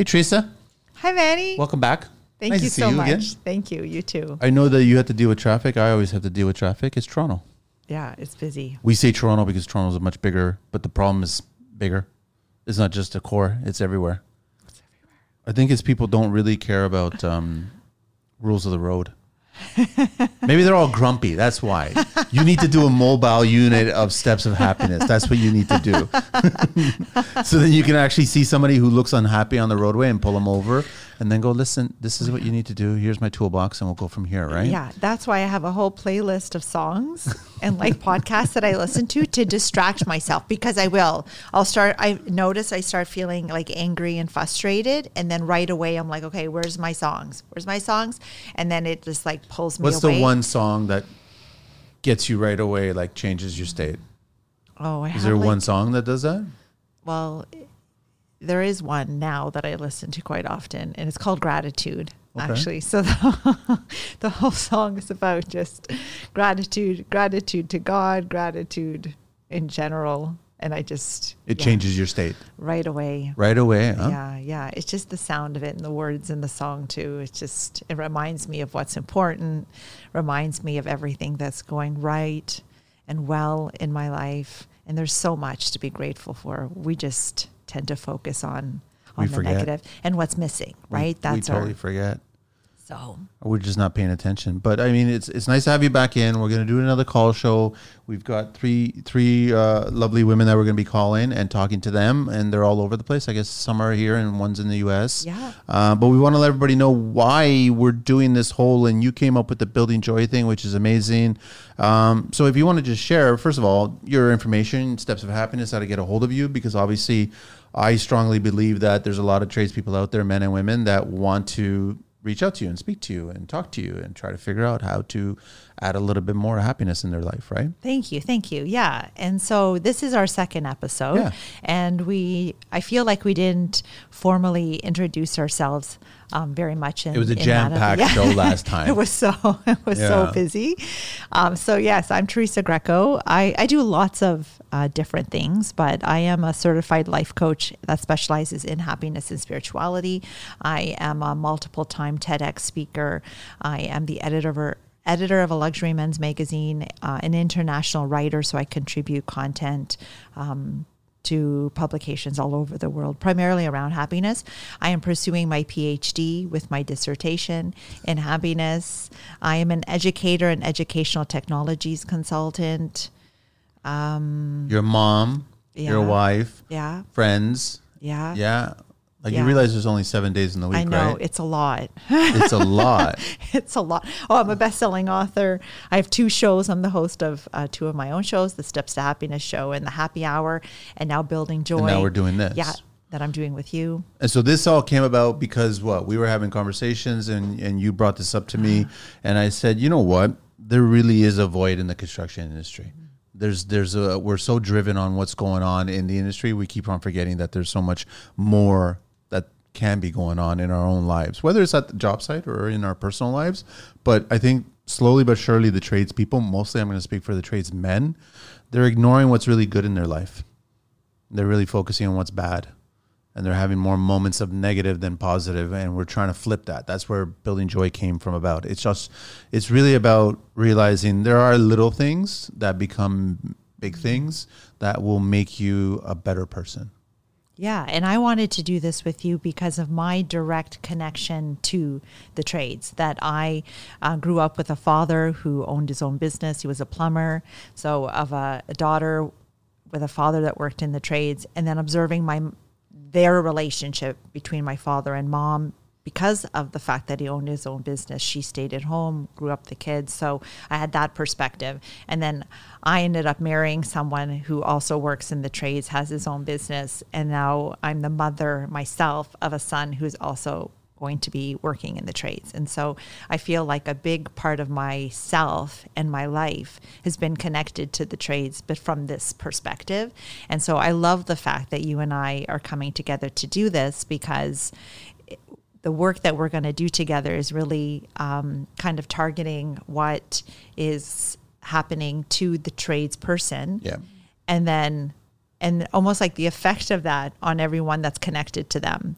Hey, Teresa. Hi, Manny. Welcome back. Thank you so much. Again. Thank you. You too. I know that you have to deal with traffic. I always have to deal with traffic. It's Toronto. Yeah, it's busy. We say Toronto because Toronto is much bigger, but the problem is bigger. It's not just a core. It's everywhere. It's everywhere. I think it's people don't really care about rules of the road. Maybe they're all grumpy. That's why. You need to do a mobile unit of steps of happiness. That's what you need to do. So then you can actually see somebody who looks unhappy on the roadway and pull them over and then go, listen, this is what you need to do. Here's my toolbox and we'll go from here, right? Yeah, that's why I have a whole playlist of songs and like podcasts that I listen to distract myself because I notice I start feeling like angry and frustrated. And then right away I'm like, okay, where's my songs? And then it just like pulls me away. What's the one song that gets you right away, like changes your state? Oh, Is there one song that does that? Well, there is one now that I listen to quite often, and it's called Gratitude, actually. So the whole song is about just gratitude to God, gratitude in general. And I just... It changes your state. Right away. Right away, huh? Yeah. It's just the sound of it and the words in the song, too. It reminds me of what's important, reminds me of everything that's going right and well in my life. And there's so much to be grateful for. We just tend to focus on the negative and what's missing, right? We totally forget. So we're just not paying attention. But I mean, it's nice to have you back in. We're going to do another call show. We've got three lovely women that we're going to be calling and talking to them, and they're all over the place. I guess some are here and one's in the U.S. Yeah. But we want to let everybody know why we're doing this whole, and you came up with the Building Joy thing, which is amazing. So if you want to just share, first of all, your information, steps of happiness, how to get a hold of you, because obviously I strongly believe that there's a lot of tradespeople out there, men and women, that want to reach out to you and speak to you and talk to you and try to figure out how to add a little bit more happiness in their life, right? Thank you. Yeah. And so this is our second episode, and I feel like we didn't formally introduce ourselves very much. It was a jam-packed show last time. It was so busy. So yes, I'm Teresa Greco. I do lots of different things, but I am a certified life coach that specializes in happiness and spirituality. I am a multiple time TEDx speaker. I am the editor of a luxury men's magazine, an international writer, so I contribute content to publications all over the world, primarily around happiness. I am pursuing my PhD with my dissertation in happiness. I am an educator and educational technologies consultant. Your mom, your wife, friends. Yeah. Like you realize there's only 7 days in the week, right? I know, it's a lot. It's a lot. It's a lot. Oh, I'm a best-selling author. I have 2 shows. I'm the host of 2 of my own shows, the Steps to Happiness show and the Happy Hour, and now Building Joy. And now we're doing this. Yeah, that I'm doing with you. And so this all came about because we were having conversations and you brought this up to me, and I said, you know what? There really is a void in the construction industry. We're so driven on what's going on in the industry, we keep on forgetting that there's so much more that can be going on in our own lives, whether it's at the job site or in our personal lives. But I think slowly but surely the tradespeople, mostly I'm going to speak for the tradesmen, they're ignoring what's really good in their life. They're really focusing on what's bad. And they're having more moments of negative than positive, and we're trying to flip that. That's where Building Joy came from about. It's really about realizing there are little things that become big things that will make you a better person. Yeah, and I wanted to do this with you because of my direct connection to the trades, that I grew up with a father who owned his own business. He was a plumber, so of a daughter with a father that worked in the trades, and then observing their relationship between my father and mom. Because of the fact that he owned his own business, she stayed at home, grew up the kids. So I had that perspective. And then I ended up marrying someone who also works in the trades, has his own business. And now I'm the mother myself of a son who's also going to be working in the trades. And so I feel like a big part of myself and my life has been connected to the trades, but from this perspective. And so I love the fact that you and I are coming together to do this, because the work that we're going to do together is really kind of targeting what is happening to the trades person. Yeah. And almost like the effect of that on everyone that's connected to them.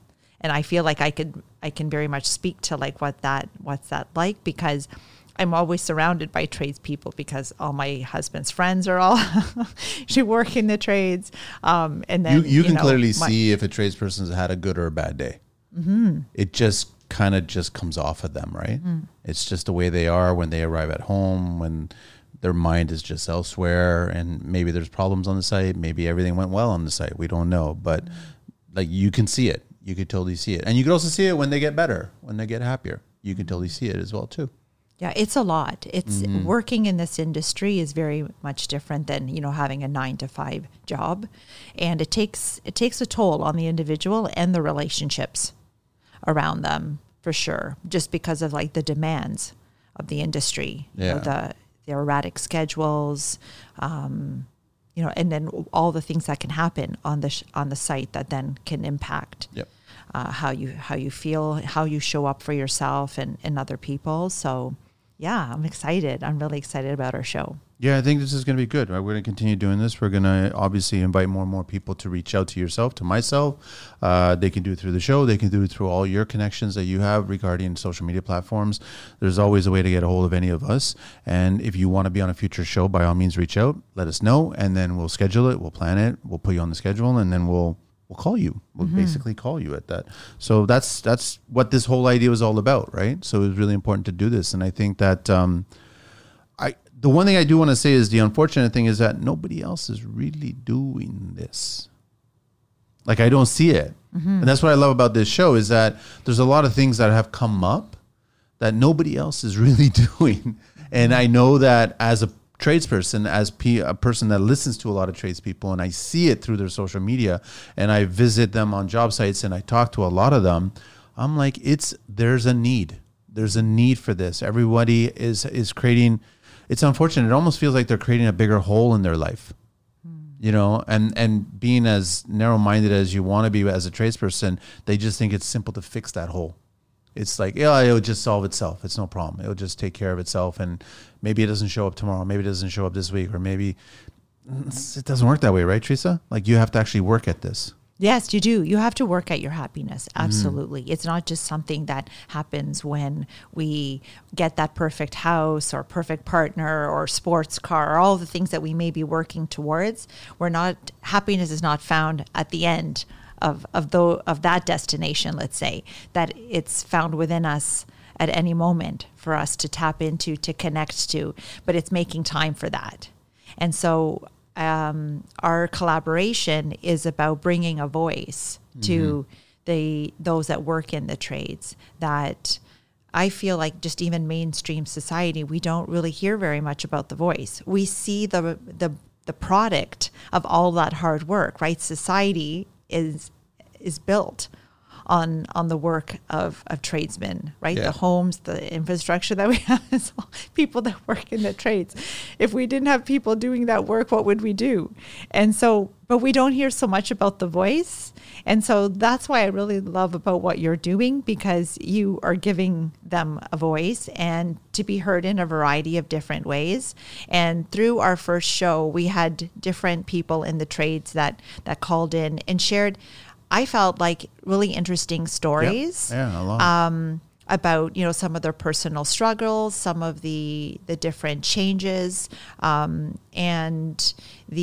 And I feel like I can very much speak to like what's that like, because I'm always surrounded by tradespeople, because all my husband's friends are all she work in the trades. And then you can clearly see if a tradesperson's had a good or a bad day. Mm-hmm. It just kind of just comes off of them, right? Mm. It's just the way they are when they arrive at home, when their mind is just elsewhere, and maybe there's problems on the site. Maybe everything went well on the site. We don't know, but like you can see it. You could totally see it, and you could also see it when they get better, when they get happier. You can totally see it as well too. Yeah, it's a lot. It's working in this industry is very much different than, having a 9-to-5 job. And it takes a toll on the individual and the relationships around them, for sure, just because of like the demands of the industry. Yeah. The erratic schedules, and then all the things that can happen on the site that then can impact how you feel, how you show up for yourself and other people. So yeah, I'm excited. I'm really excited about our show. Yeah, I think this is going to be good. Right? We're going to continue doing this. We're going to obviously invite more and more people to reach out to yourself, to myself. They can do it through the show. They can do it through all your connections that you have regarding social media platforms. There's always a way to get a hold of any of us. And if you want to be on a future show, by all means, reach out. Let us know, and then we'll schedule it. We'll plan it. We'll put you on the schedule, and then we'll call you. We'll basically call you at that. So that's what this whole idea was all about, right? So it was really important to do this. And I think that the one thing I do want to say is the unfortunate thing is that nobody else is really doing this. Like, I don't see it. Mm-hmm. And that's what I love about this show, is that there's a lot of things that have come up that nobody else is really doing. And I know that as a tradesperson, as a person that listens to a lot of tradespeople, and I see it through their social media, and I visit them on job sites, and I talk to a lot of them, I'm like, there's a need. There's a need for this. Everybody is creating. It's unfortunate. It almost feels like they're creating a bigger hole in their life, and being as narrow-minded as you want to be as a tradesperson, they just think it's simple to fix that hole. It's like, it'll just solve itself. It's no problem. It'll just take care of itself. And maybe it doesn't show up tomorrow. Maybe it doesn't show up this week, or maybe it doesn't work that way, right, Teresa? Like, you have to actually work at this. Yes, you do. You have to work at your happiness. Absolutely. It's not just something that happens when we get that perfect house or perfect partner or sports car, or all the things that we may be working towards. Happiness is not found at the end of that destination, let's say, that it's found within us at any moment for us to tap into, to connect to, but it's making time for that. And so our collaboration is about bringing a voice to those that work in the trades, that I feel like just even mainstream society, we don't really hear very much about the voice. We see the product of all that hard work, right? Society is built on the work of tradesmen, right? Yeah. The homes, the infrastructure that we have is all people that work in the trades. If we didn't have people doing that work, what would we do? And so, but we don't hear so much about the voice. And so that's why I really love about what you're doing, because you are giving them a voice and to be heard in a variety of different ways. And through our first show, we had different people in the trades that called in and shared, I felt like, really interesting stories. Yeah, a lot. About, some of their personal struggles, some of the different changes, and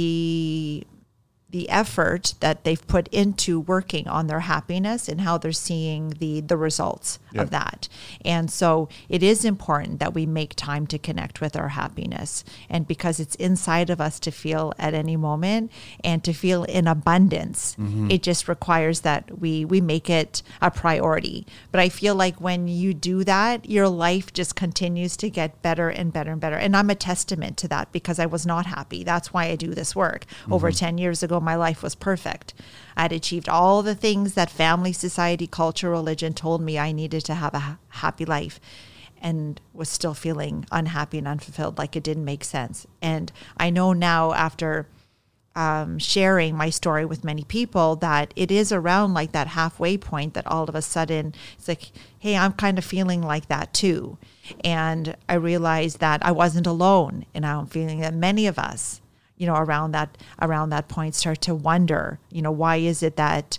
the effort that they've put into working on their happiness and how they're seeing the results of that. And so it is important that we make time to connect with our happiness, and because it's inside of us to feel at any moment and to feel in abundance, it just requires that we make it a priority. But I feel like when you do that, your life just continues to get better and better and better. And I'm a testament to that, because I was not happy. That's why I do this work. Over 10 years ago, my life was perfect. I had achieved all the things that family, society, culture, religion told me I needed to have a happy life, and was still feeling unhappy and unfulfilled, like it didn't make sense. And I know now, after sharing my story with many people, that it is around like that halfway point that all of a sudden it's like, hey, I'm kind of feeling like that too. And I realized that I wasn't alone, and I'm feeling that many of us, around that point start to wonder, why is it that,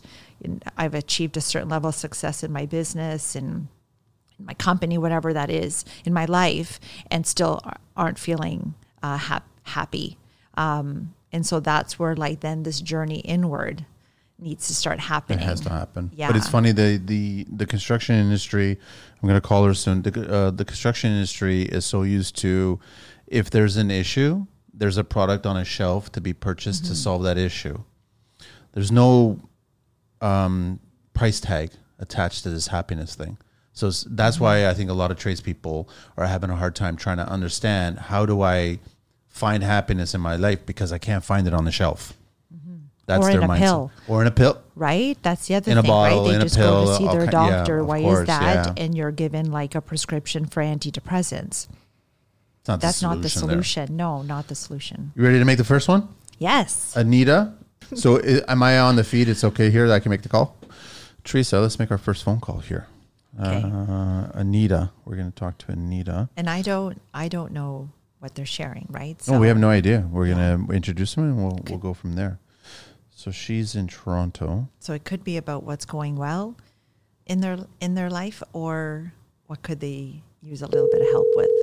I've achieved a certain level of success in my business and in my company, whatever that is in my life, and still aren't feeling happy. And so that's where like then this journey inward needs to start happening. It has to happen. Yeah. But it's funny, the construction industry, I'm going to call her soon, the construction industry is so used to, if there's an issue, there's a product on a shelf to be purchased to solve that issue. There's no price tag attached to this happiness thing. So that's why I think a lot of tradespeople are having a hard time trying to understand, how do I find happiness in my life, because I can't find it on the shelf. That's or their in a mindset. pill. Or in a pill. Right? That's the other In a thing, bottle, right? They in a just pill, go to see their doctor. yeah, Why of course, is that? yeah. And you're given like a prescription for antidepressants. It's not That's not the there. solution. No, not the solution. You ready to make the first one? Yes. Anita. So am I on the feed? It's okay here that I can make the call? Teresa, let's make our first phone call here. Okay. Anita. We're going to talk to Anita. And I don't know what they're sharing, right? No, we have no idea. We're going to introduce them and we'll go from there. So she's in Toronto. So it could be about what's going well in their life, or what could they use a little bit of help with.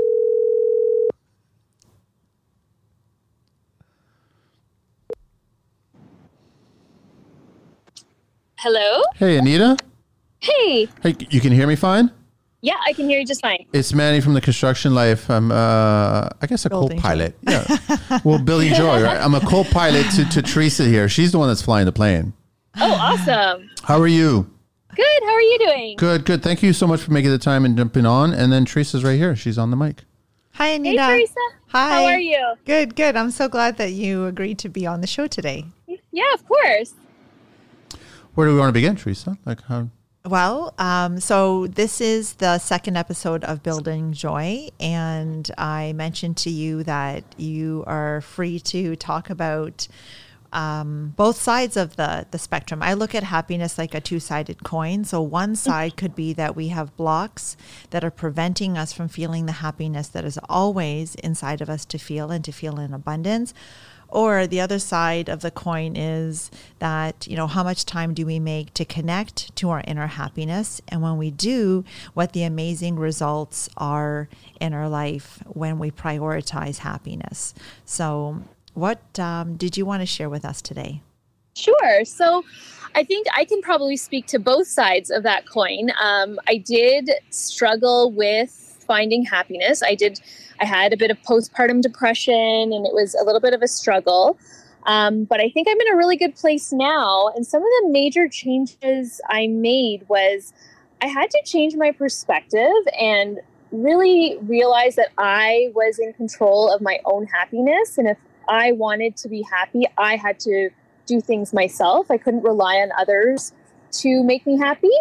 Hello? Hey, Anita. Hey. Hey, you can hear me fine? Yeah, I can hear you just fine. It's Manny from the Construction Life. I'm, I guess, a Building co-pilot. Yeah. Well, Billy Joy, right? I'm a co-pilot to Teresa here. She's the one that's flying the plane. Oh, awesome. How are you? Good. How are you doing? Good, good. Thank you so much for making the time and jumping on. And then Teresa's right here. She's on the mic. Hi, Hey, Anita. Teresa. Hi. How are you? Good, good. I'm so glad that you agreed to be on the show today. Yeah, of course. Where do we want to begin, Teresa? Like how? Well, so this is the second episode of Building Joy, and I mentioned to you that you are free to talk about both sides of the spectrum. I look at happiness like a two-sided coin. So one side could be that we have blocks that are preventing us from feeling the happiness that is always inside of us to feel, and to feel in abundance. Or the other side of the coin is that, you know, how much time do we make to connect to our inner happiness? And when we do, what the amazing results are in our life when we prioritize happiness. So what did you want to share with us today? Sure. So I think I can probably speak to both sides of that coin. I did struggle with finding happiness. I had a bit of postpartum depression, and it was a little bit of a struggle. But I think I'm in a really good place now. And some of the major changes I made was I had to change my perspective and really realize that I was in control of my own happiness. And if I wanted to be happy, I had to do things myself. I couldn't rely on others to make me happy.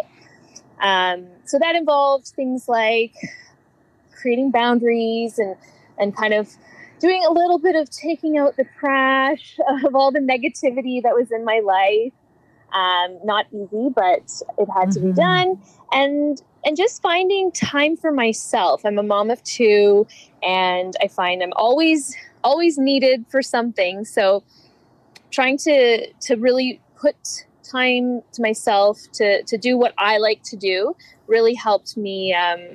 So that involved things like creating boundaries and kind of doing a little bit of taking out the trash of all the negativity that was in my life. Not easy, but it had to be done. And just finding time for myself. I'm a mom of two, and I find I'm always needed for something. So trying to really put time to myself to do what I like to do really helped me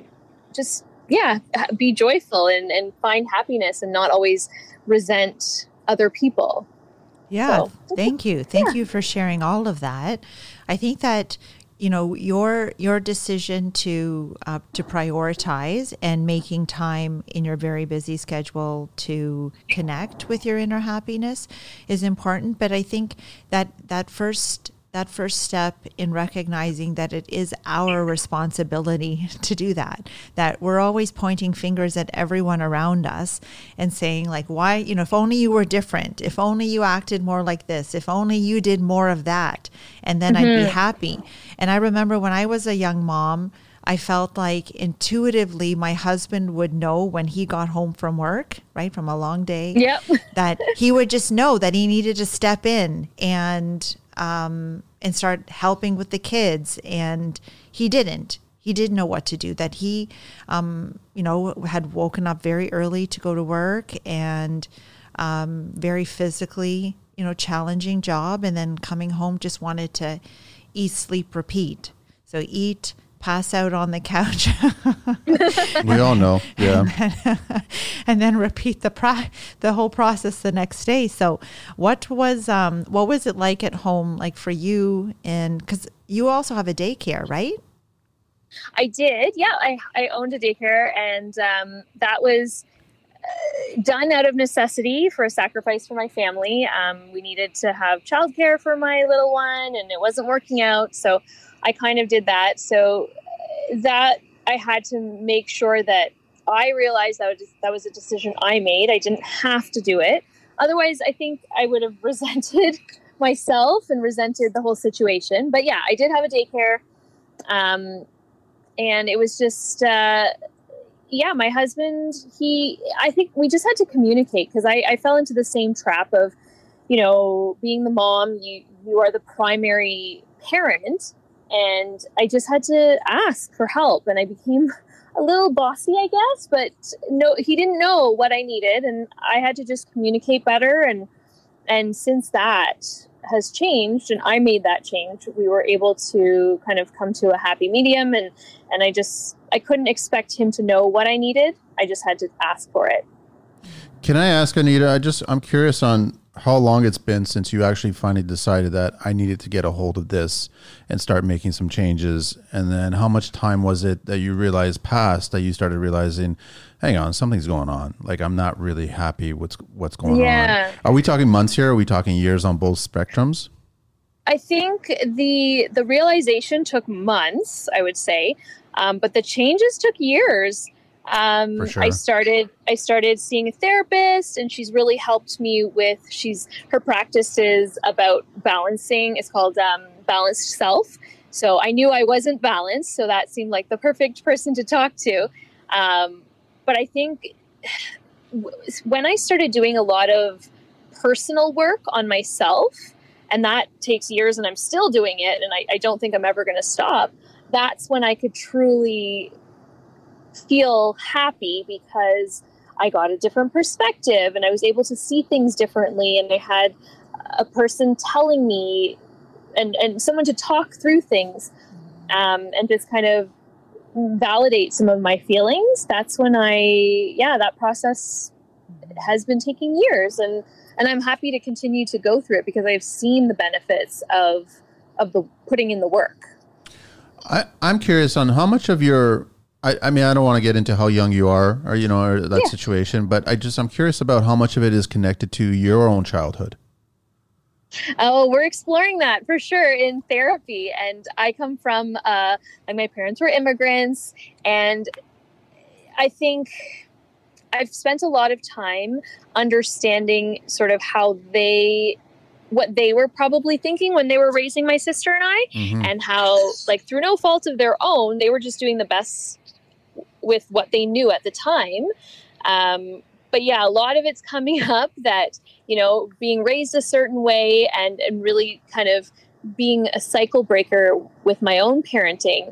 be joyful and find happiness and not always resent other people. Yeah. So, Thank you. Thank you for sharing all of that. I think that, you know, your decision to prioritize and making time in your very busy schedule to connect with your inner happiness is important. But I think that first step in recognizing that it is our responsibility to do that we're always pointing fingers at everyone around us and saying like, why, you know, if only you were different, if only you acted more like this, if only you did more of that, and then I'd be happy. And I remember when I was a young mom, I felt like intuitively my husband would know when he got home from work, right, from a long day, that he would just know that he needed to step in and start helping with the kids. And he didn't know what to do, that he, had woken up very early to go to work and very physically, challenging job. And then coming home just wanted to eat, sleep, repeat. So eat, pass out on the couch. We all know. Yeah. And then repeat the whole process the next day. So what was it like at home, like for you? And because you also have a daycare, right? I did. Yeah. I owned a daycare, and that was done out of necessity for a sacrifice for my family. We needed to have childcare for my little one, and it wasn't working out. So I kind of did that. So that I had to make sure that I realized that was a decision I made. I didn't have to do it. Otherwise, I think I would have resented myself and resented the whole situation. But yeah, I did have a daycare. And it was just, my husband, I think we just had to communicate, because I fell into the same trap of, being the mom, you are the primary parent. And I just had to ask for help, and I became a little bossy, I guess, but no, he didn't know what I needed, and I had to just communicate better. And since that has changed, and I made that change, we were able to kind of come to a happy medium, and I couldn't expect him to know what I needed. I just had to ask for it. Can I ask, Anita, I'm curious on how long it's been since you actually finally decided that I needed to get a hold of this and start making some changes. And then how much time was it that you realized passed that you started realizing, hang on, something's going on. Like, I'm not really happy with what's going on. Are we talking months here? Or are we talking years on both spectrums? I think the realization took months, I would say. But the changes took years. For sure. I started seeing a therapist, and she's really helped me with, her practice is about balancing. It's called Balanced Self. So I knew I wasn't balanced, so that seemed like the perfect person to talk to. But I think when I started doing a lot of personal work on myself, and that takes years, and I'm still doing it, and I don't think I'm ever going to stop, that's when I could truly feel happy, because I got a different perspective, and I was able to see things differently, and I had a person telling me and someone to talk through things, and just kind of validate some of my feelings. That's when that process has been taking years, and I'm happy to continue to go through it, because I've seen the benefits of the putting in the work. I'm curious on how much of your, I mean, I don't want to get into how young you are or that situation, but I'm curious about how much of it is connected to your own childhood. Oh, we're exploring that for sure in therapy. And I come from, my parents were immigrants, and I think I've spent a lot of time understanding sort of what they were probably thinking when they were raising my sister and I, and how, like, through no fault of their own, they were just doing the best with what they knew at the time. But yeah, a lot of it's coming up that, being raised a certain way and really kind of being a cycle breaker with my own parenting.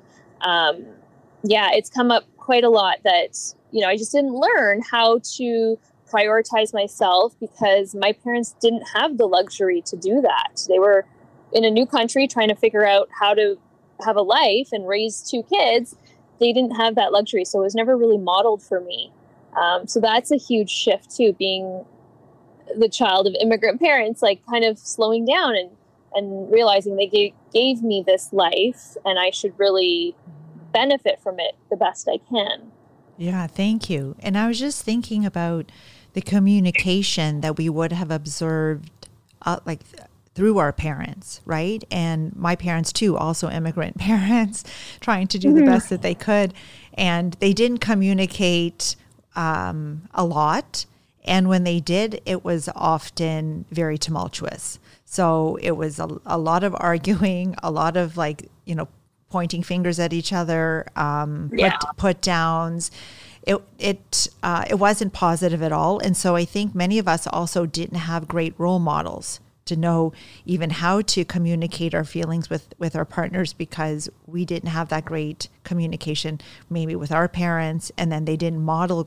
It's come up quite a lot that, I just didn't learn how to prioritize myself, because my parents didn't have the luxury to do that. They were in a new country trying to figure out how to have a life and raise two kids. They didn't have that luxury, so it was never really modeled for me. So that's a huge shift too, being the child of immigrant parents, like kind of slowing down and realizing they gave me this life, and I should really benefit from it the best I can. Yeah, thank you. And I was just thinking about the communication that we would have observed through our parents, right? And my parents too, also immigrant parents, trying to do the best that they could. And they didn't communicate a lot. And when they did, it was often very tumultuous. So it was a lot of arguing, a lot of pointing fingers at each other, put downs. It wasn't positive at all. And so I think many of us also didn't have great role models to know even how to communicate our feelings with our partners, because we didn't have that great communication maybe with our parents, and then they didn't model great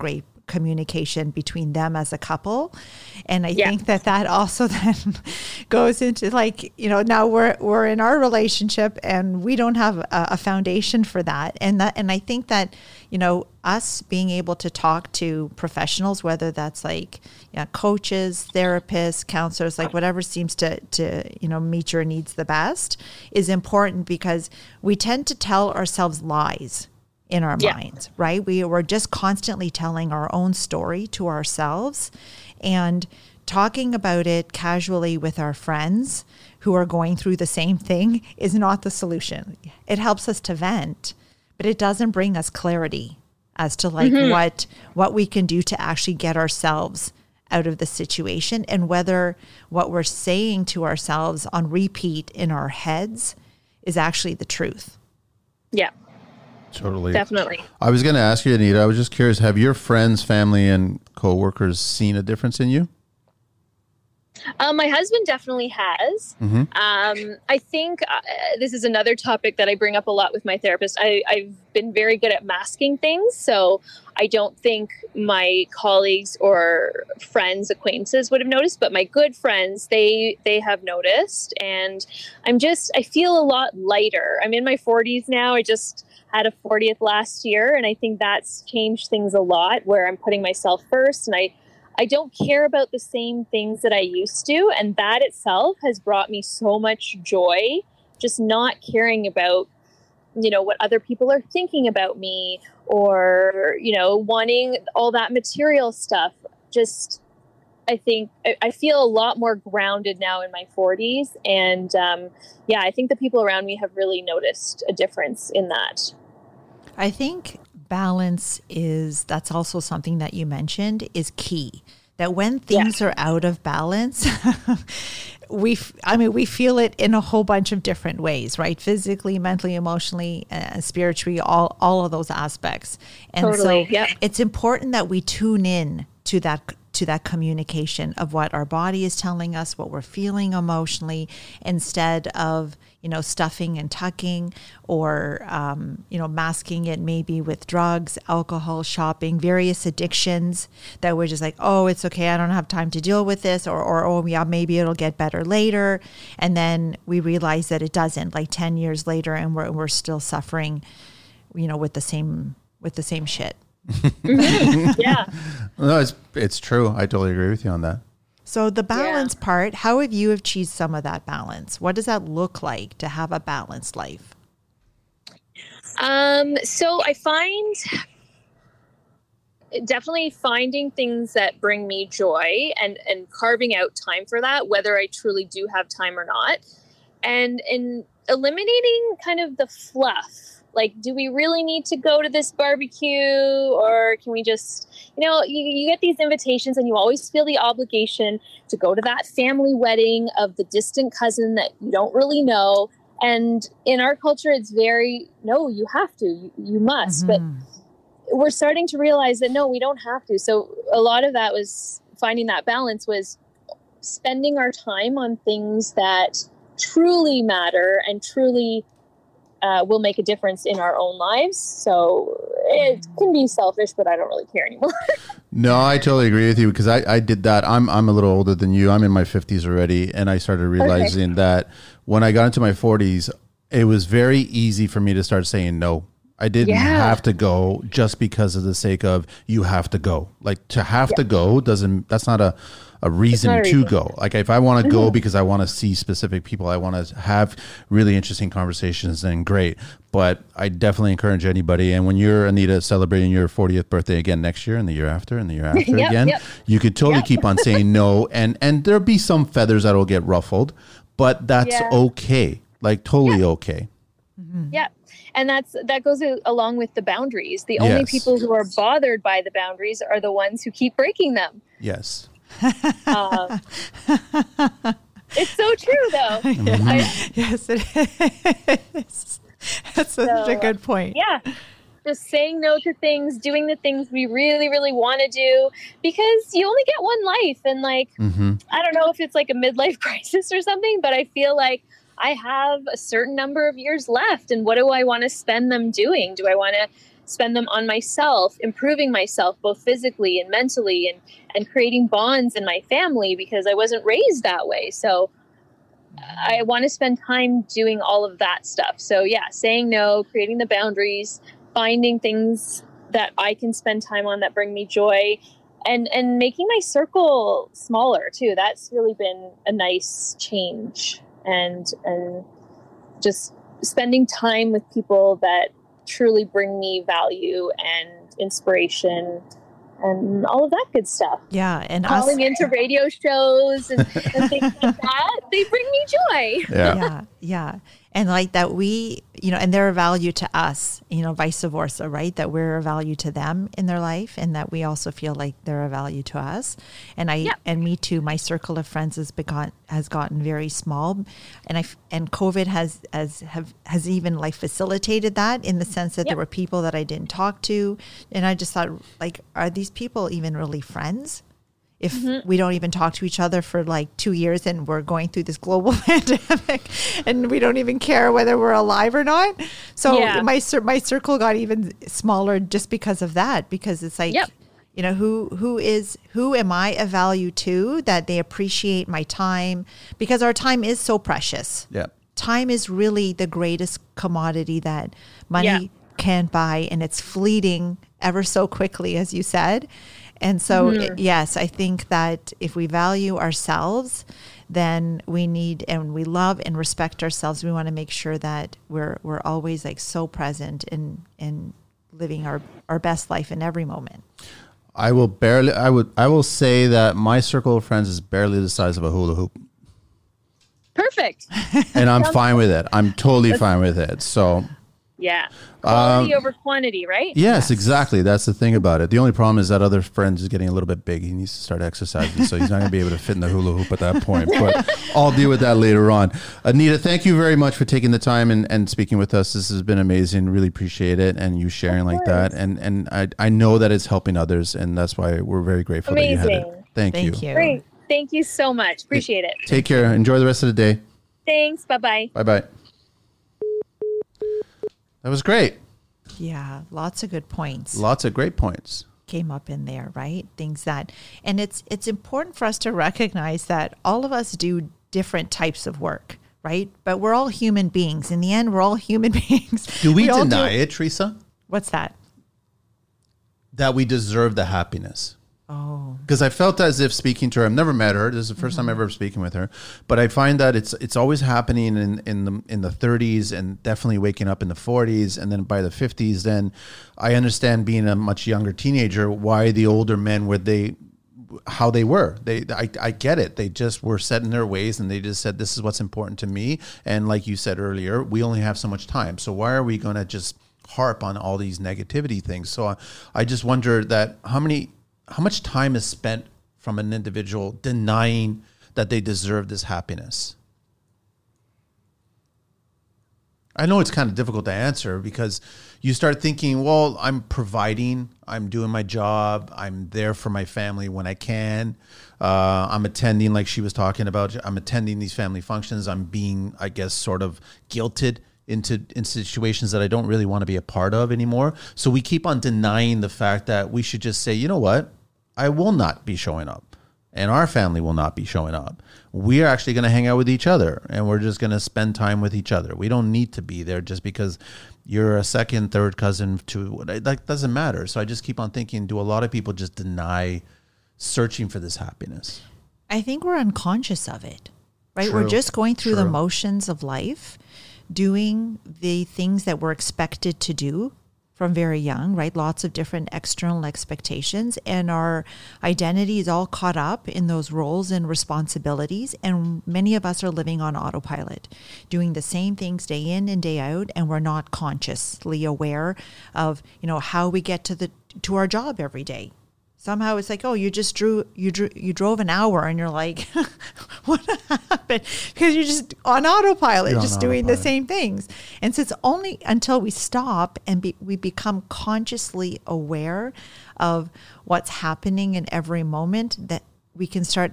communication between them as a couple. And I think that also then goes into like, now we're in our relationship and we don't have a foundation for that. And I think that, us being able to talk to professionals, whether that's like coaches, therapists, counselors, like whatever seems to meet your needs the best, is important, because we tend to tell ourselves lies in our minds, right? We're just constantly telling our own story to ourselves, and talking about it casually with our friends who are going through the same thing is not the solution. It helps us to vent, but it doesn't bring us clarity as to like what we can do to actually get ourselves out of the situation, and whether what we're saying to ourselves on repeat in our heads is actually the truth. Yeah. Totally. Definitely. I was going to ask you, Anita, I was just curious, have your friends, family, and coworkers seen a difference in you? My husband definitely has. I think this is another topic that I bring up a lot with my therapist. I've been very good at masking things. So I don't think my colleagues or friends, acquaintances would have noticed, but my good friends, they have noticed. And I feel a lot lighter. I'm in my 40s now. I just had a 40th last year. And I think that's changed things a lot, where I'm putting myself first, and I don't care about the same things that I used to. And that itself has brought me so much joy, just not caring about, what other people are thinking about me, or, wanting all that material stuff. Just, I think I feel a lot more grounded now in my 40s. And I think the people around me have really noticed a difference in that. I think balance that's also something that you mentioned, is key. That when things are out of balance, we feel it in a whole bunch of different ways, right? Physically, mentally, emotionally, spiritually, all of those aspects. And so it's important that we tune in to that communication of what our body is telling us, what we're feeling emotionally, instead of, stuffing and tucking, or, masking it maybe with drugs, alcohol, shopping, various addictions that we're just like, oh, it's okay, I don't have time to deal with this, or oh, yeah, maybe it'll get better later. And then we realize that it doesn't, like 10 years later, and we're still suffering, with the same shit. Yeah. No, it's true. I totally agree with you on that. So the balance part, how have you achieved some of that balance? What does that look like to have a balanced life? So I find definitely finding things that bring me joy, and carving out time for that, whether I truly do have time or not, and eliminating kind of the fluff. Like, do we really need to go to this barbecue, or can we just, you get these invitations and you always feel the obligation to go to that family wedding of the distant cousin that you don't really know. And in our culture, it's very, no, you have to, you must. But we're starting to realize that, no, we don't have to. So a lot of that was finding that balance, was spending our time on things that truly matter and truly will make a difference in our own lives. So it can be selfish, but I don't really care anymore. No, I totally agree with you, because I did that. I'm a little older than you. I'm in my 50s already. And I started realizing that when I got into my 40s, it was very easy for me to start saying no. I didn't have to go just because of the sake of you have to go. Like, to have to go that's not a reason to go. Like, if I want to go because I want to see specific people, I want to have really interesting conversations, then great. But I definitely encourage anybody. And when you're, Anita, celebrating your 40th birthday again next year, and the year after, and the year after again, you could totally keep on saying no. And there'll be some feathers that'll get ruffled, but that's okay. Like, totally okay. Yeah. And that goes along with the boundaries. The only people who are bothered by the boundaries are the ones who keep breaking them. Yes. It's so true, though. Yes, it is. That's such a good point. Yeah. Just saying no to things, doing the things we really, really want to do, because you only get one life. And like, I don't know if it's like a midlife crisis or something, but I feel like I have a certain number of years left, and what do I want to spend them doing? Do I want to spend them on myself, improving myself both physically and mentally, and creating bonds in my family, because I wasn't raised that way. So I want to spend time doing all of that stuff. So yeah, saying no, creating the boundaries, finding things that I can spend time on that bring me joy, and making my circle smaller too. That's really been a nice change, and just spending time with people that truly bring me value and inspiration and all of that good stuff. Yeah. And calling into radio shows and things like that, they bring me joy. Yeah. And like that we, and they're a value to us, vice versa, right? That we're a value to them in their life, and that we also feel like they're a value to us. And and me too, my circle of friends has gotten very small. And COVID has even like facilitated that, in the sense that there were people that I didn't talk to. And I just thought, like, are these people even really friends? If we don't even talk to each other for like 2 years, and we're going through this global pandemic, and we don't even care whether we're alive or not. So my circle got even smaller just because of that, because it's like, who am I a value to, that they appreciate my time, because our time is so precious. Yeah. Time is really the greatest commodity that money can't buy, and it's fleeting ever so quickly, as you said. And so, yes, I think that if we value ourselves, then we need, and we love and respect ourselves. We want to make sure that we're always like so present in living our best life in every moment. I will say that my circle of friends is barely the size of a hula hoop. Perfect. And I'm fine with it. I'm totally fine with it. So yeah. Quality over quantity, right? Yes, exactly. That's the thing about it. The only problem is that other friend is getting a little bit big. He needs to start exercising, so he's not going to be able to fit in the hula hoop at that point. But I'll deal with that later on. Anita, thank you very much for taking the time and speaking with us. This has been amazing. Really appreciate it, and you sharing like that. And I know that it's helping others, and that's why we're very grateful that you had it. Thank you. Great. Thank you so much. Appreciate it. Take care. Enjoy the rest of the day. Thanks. Bye-bye. Bye-bye. That was great. Yeah, lots of good points. Lots of great points came up in there, right? Things that, and it's important for us to recognize that all of us do different types of work, right? But we're all human beings. In the end, we're all human beings. Do we deny it, Teresa? What's that? That we deserve the happiness. Oh, because I felt as if speaking to her, I've never met her. This is the first time ever speaking with her, but I find that it's always happening in the 30s, and definitely waking up in the 40s, and then by the 50s. Then I understand, being a much younger teenager, why the older men how they were. I get it. They just were set in their ways, and they just said, this is what's important to me. And like you said earlier, we only have so much time. So why are we going to just harp on all these negativity things? So I just wonder that how much time is spent from an individual denying that they deserve this happiness? I know it's kind of difficult to answer, because you start thinking, well, I'm providing, I'm doing my job, I'm there for my family when I can. I'm attending, like she was talking about, I'm attending these family functions. I'm being, I guess, sort of guilted in situations that I don't really want to be a part of anymore. So we keep on denying the fact that we should just say, you know what? I will not be showing up, and our family will not be showing up. We are actually going to hang out with each other, and we're just going to spend time with each other. We don't need to be there just because you're a second, third cousin to, that doesn't matter. So I just keep on thinking, do a lot of people just deny searching for this happiness? I think we're unconscious of it, right? True. We're just going through the motions of life, doing the things that we're expected to do from very young, right? Lots of different external expectations, and our identity is all caught up in those roles and responsibilities. And many of us are living on autopilot, doing the same things day in and day out, and we're not consciously aware of, how we get to our job every day. Somehow it's like, oh, you drove an hour, and you're like, what happened? Because you're just on autopilot, doing the same things. And so it's only until we stop and we become consciously aware of what's happening in every moment that we can start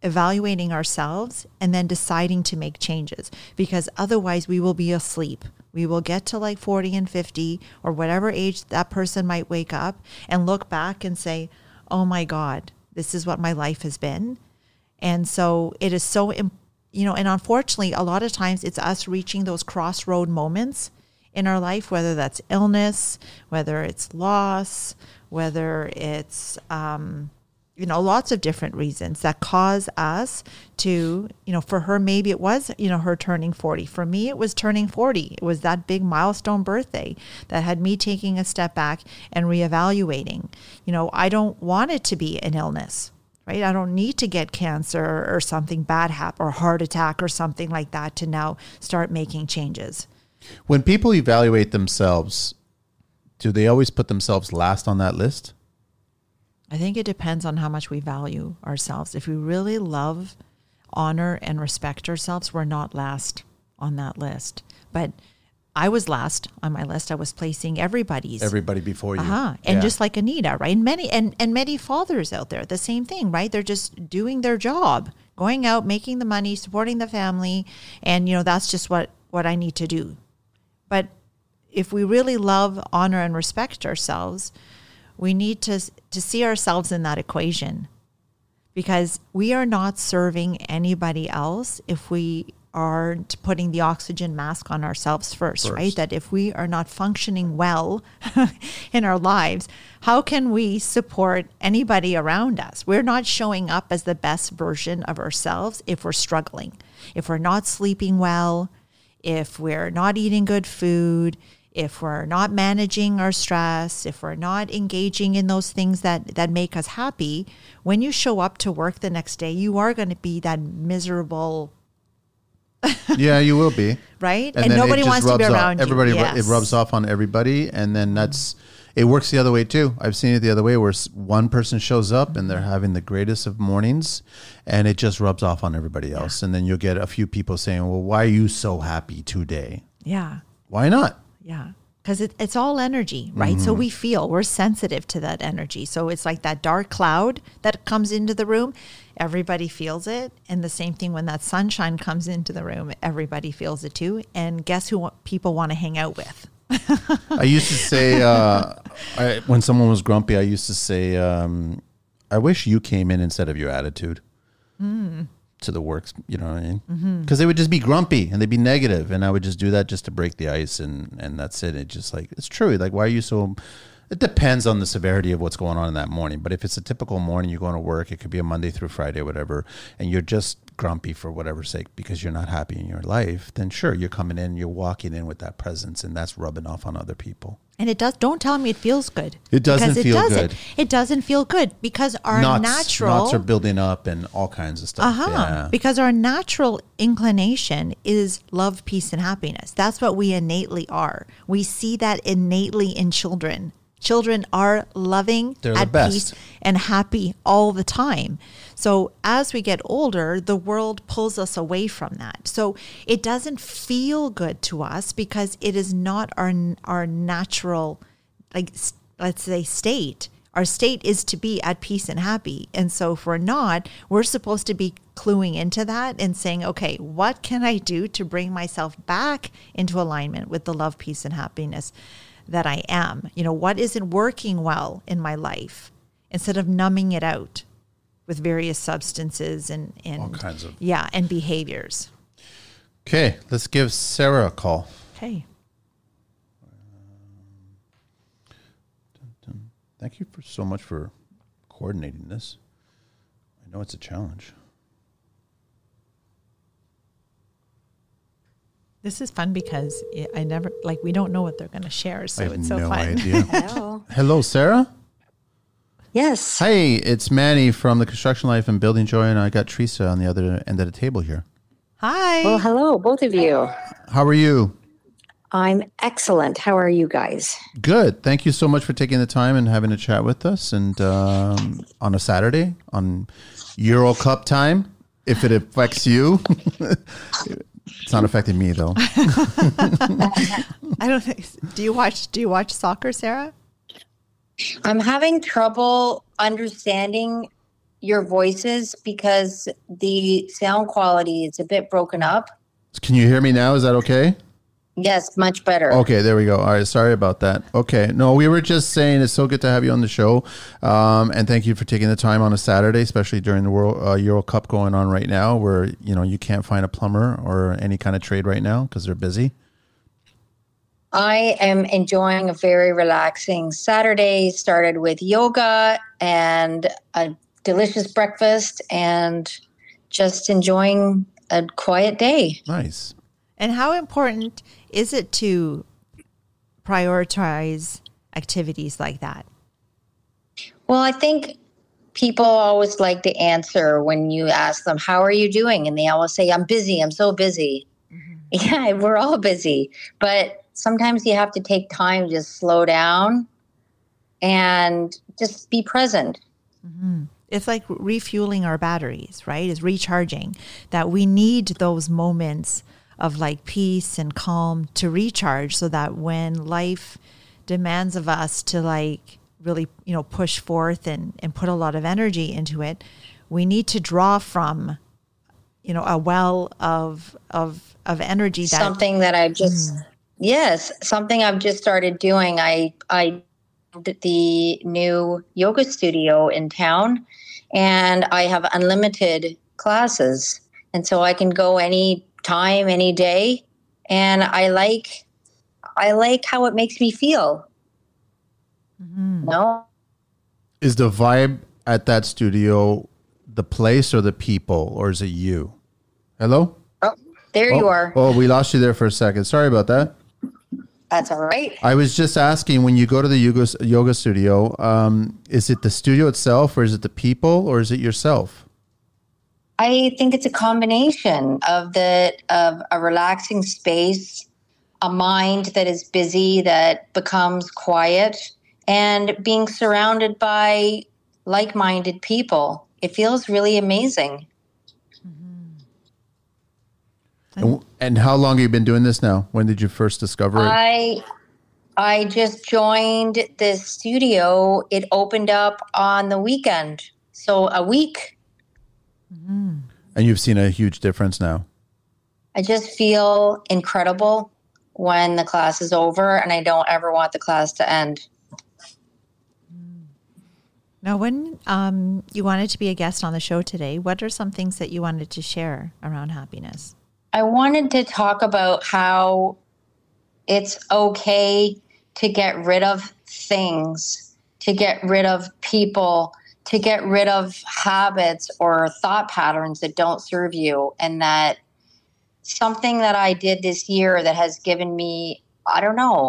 evaluating ourselves and then deciding to make changes. Because otherwise we will be asleep. We will get to like 40 and 50 or whatever age that person might wake up and look back and say, oh my God, this is what my life has been. And so it is so, and unfortunately, a lot of times it's us reaching those crossroad moments in our life, whether that's illness, whether it's loss, whether it's, lots of different reasons that cause us to, for her, maybe it was, her turning 40. For me, it was turning 40. It was that big milestone birthday that had me taking a step back and reevaluating. I don't want it to be an illness, right? I don't need to get cancer or something bad happen or heart attack or something like that to now start making changes. When people evaluate themselves, do they always put themselves last on that list? I think it depends on how much we value ourselves. If we really love, honor, and respect ourselves, we're not last on that list. But I was last on my list. I was placing everybody before you. And just like Anita, right? And many fathers out there, the same thing, right? They're just doing their job, going out, making the money, supporting the family. And, that's just what I need to do. But if we really love, honor, and respect ourselves, we need to see ourselves in that equation, because we are not serving anybody else if we aren't putting the oxygen mask on ourselves first, right? That if we are not functioning well in our lives, how can we support anybody around us? We're not showing up as the best version of ourselves if we're struggling, if we're not sleeping well, if we're not eating good food, if we're not managing our stress, if we're not engaging in those things that make us happy. When you show up to work the next day, you are going to be that miserable. Yeah, you will be. Right? And nobody wants to be around everybody, you. Yes. It rubs off on everybody. And then it works the other way too. I've seen it the other way where one person shows up and they're having the greatest of mornings and it just rubs off on everybody else. And then you'll get a few people saying, well, why are you so happy today? Yeah. Why not? Yeah. Because it's all energy, right? So we're sensitive to that energy. So it's like that dark cloud that comes into the room, everybody feels it. And the same thing when that sunshine comes into the room, everybody feels it too. And guess who people want to hang out with? I used to say, when someone was grumpy, I used to say, I wish you came in instead of your attitude. To the works, you know what I mean? Because they would just be grumpy and they'd be negative, and I would just do that just to break the ice, and that's it. It just it's true. Like, why are you so? It depends on the severity of what's going on in that morning. But if it's a typical morning, you're going to work, it could be a Monday through Friday, whatever, and you're just grumpy for whatever sake because you're not happy in your life, then sure, you're coming in, you're walking in with that presence, and that's rubbing off on other people. And don't tell me it feels good. It doesn't feel good. It doesn't feel good because our knots are building up and all kinds of stuff. Yeah. Because our natural inclination is love, peace, and happiness. That's what we innately are. We see that innately in children. Children are loving, at peace, and happy all the time. So as we get older, the world pulls us away from that. So it doesn't feel good to us because it is not our natural, let's say, state. Our state is to be at peace and happy. And so if we're not, we're supposed to be cluing into that and saying, okay, what can I do to bring myself back into alignment with the love, peace, and happiness that I am? What isn't working well in my life, instead of numbing it out with various substances and all kinds of and behaviors. Okay, let's give Sarah a call. Okay. Thank you so much for coordinating this. I know it's a challenge. This is fun because we don't know what they're going to share, so it's so fun. Idea. Hello, Sarah? Yes. Hey, it's Manny from the Construction Life and Building Joy, and I got Teresa on the other end of the table here. Hi. Well, hello, both of you. How are you? I'm excellent. How are you guys? Good. Thank you so much for taking the time and having a chat with us, and on a Saturday, on Euro Cup time, if it affects you. It's not affecting me though. I don't think. Do you watch soccer, Sarah? I'm having trouble understanding your voices because the sound quality is a bit broken up. Can you hear me now? Is that okay? Yes, much better. Okay, there we go. All right, sorry about that. Okay, no, we were just saying it's so good to have you on the show, and thank you for taking the time on a Saturday, especially during the World Euro Cup going on right now, where you can't find a plumber or any kind of trade right now because they're busy. I am enjoying a very relaxing Saturday. Started with yoga and a delicious breakfast, and just enjoying a quiet day. Nice. And how important is it to prioritize activities like that? Well, I think people always like to answer when you ask them, how are you doing? And they always say, I'm busy. I'm so busy. Mm-hmm. Yeah, we're all busy. But sometimes you have to take time to just slow down and just be present. Mm-hmm. It's like refueling our batteries, right? It's recharging, that we need those moments of like peace and calm to recharge, so that when life demands of us to like really, push forth and put a lot of energy into it, we need to draw from, a well of energy. Something that I've just, something I've just started doing. I did the new yoga studio in town, and I have unlimited classes. And so I can go any time, any day. And I like how it makes me feel. Mm-hmm. No. Is the vibe at that studio the place or the people, or is it you? Hello? Oh, there you are. Oh, we lost you there for a second. Sorry about that. That's all right. I was just asking, when you go to the yoga studio, is it the studio itself, or is it the people, or is it yourself? I think it's a combination of a relaxing space, a mind that is busy, that becomes quiet, and being surrounded by like-minded people. It feels really amazing. Mm-hmm. And how long have you been doing this now? When did you first discover it? I just joined this studio. It opened up on the weekend, so a week. Mm-hmm. And you've seen a huge difference now. I just feel incredible when the class is over, and I don't ever want the class to end. Now, when you wanted to be a guest on the show today, what are some things that you wanted to share around happiness? I wanted to talk about how it's okay to get rid of things, to get rid of people, to get rid of habits or thought patterns that don't serve you. And that something that I did this year that has given me, I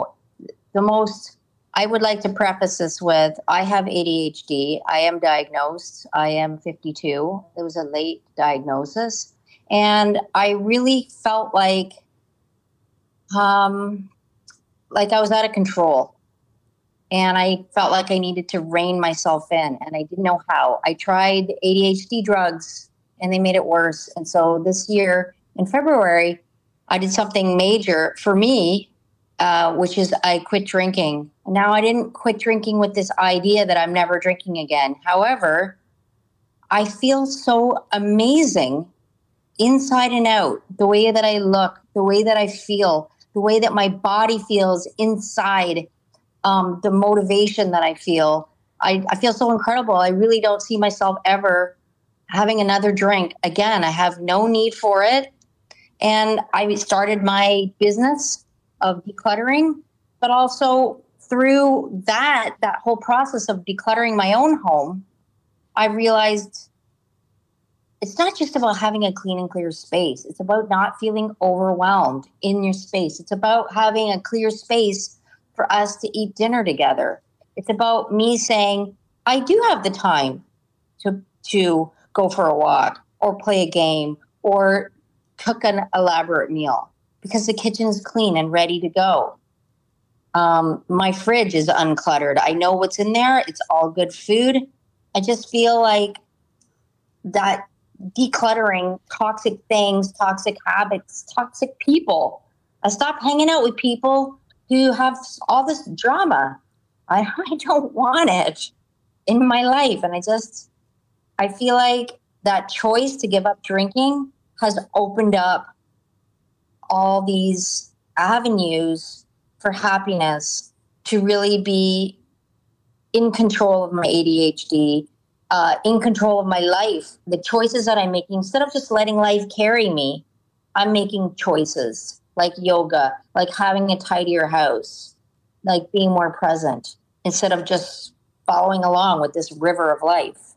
would like to preface this with, I have ADHD. I am diagnosed. I am 52. It was a late diagnosis. And I really felt like I was out of control. And I felt like I needed to rein myself in, and I didn't know how. I tried ADHD drugs, and they made it worse. And so this year in February, I did something major for me, which is I quit drinking. Now, I didn't quit drinking with this idea that I'm never drinking again. However, I feel so amazing inside and out, the way that I look, the way that I feel, the way that my body feels inside. The motivation that I feel. I feel so incredible. I really don't see myself ever having another drink again. I have no need for it. And I started my business of decluttering, but also through that whole process of decluttering my own home, I realized it's not just about having a clean and clear space. It's about not feeling overwhelmed in your space. It's about having a clear space for us to eat dinner together. It's about me saying, I do have the time to go for a walk or play a game or cook an elaborate meal because the kitchen is clean and ready to go. My fridge is uncluttered. I know what's in there. It's all good food. I just feel like that decluttering toxic things, toxic habits, toxic people. I stopped hanging out with people who have all this drama. I don't want it in my life. And I feel like that choice to give up drinking has opened up all these avenues for happiness to really be in control of my ADHD, in control of my life, the choices that I'm making. Instead of just letting life carry me, I'm making choices like yoga, like having a tidier house, like being more present instead of just following along with this river of life.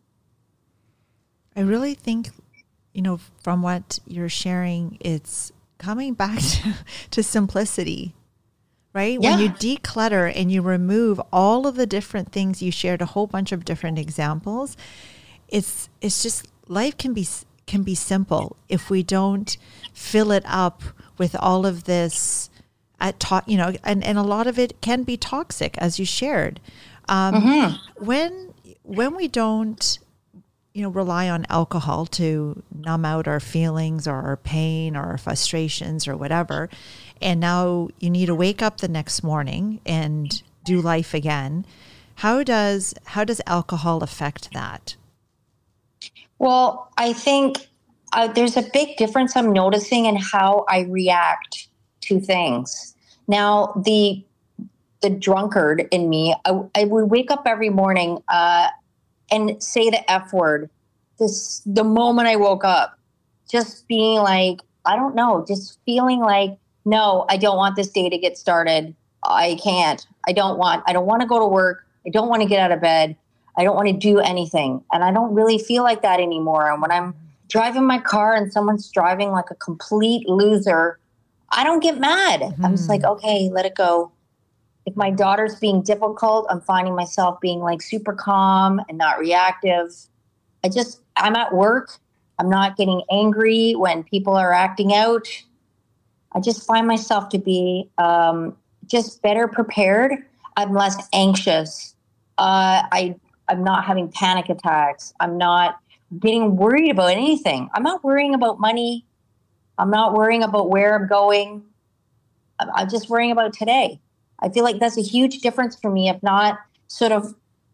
I really think, from what you're sharing, it's coming back to simplicity, right? Yeah. When you declutter and you remove all of the different things, you shared a whole bunch of different examples. It's just life can be simple if we don't fill it up with all of this and a lot of it can be toxic, as you shared. When we don't rely on alcohol to numb out our feelings or our pain or our frustrations or whatever, and now you need to wake up the next morning and do life again, how does alcohol affect that? Well, I think there's a big difference I'm noticing in how I react to things. Now, the drunkard in me, I would wake up every morning and say the F word. The moment I woke up, just being like, I don't know, just feeling like, no, I don't want this day to get started. I can't. I don't want to go to work. I don't want to get out of bed. I don't want to do anything. And I don't really feel like that anymore. And when I'm driving my car and someone's driving like a complete loser, I don't get mad. I'm just like, okay, let it go. If my daughter's being difficult, I'm finding myself being like super calm and not reactive. I'm at work. I'm not getting angry when people are acting out. I just find myself to be just better prepared. I'm less anxious. I'm not having panic attacks. I'm not getting worried about anything. I'm not worrying about money. I'm not worrying about where I'm going. I'm just worrying about today. I feel like that's a huge difference for me, if not sort of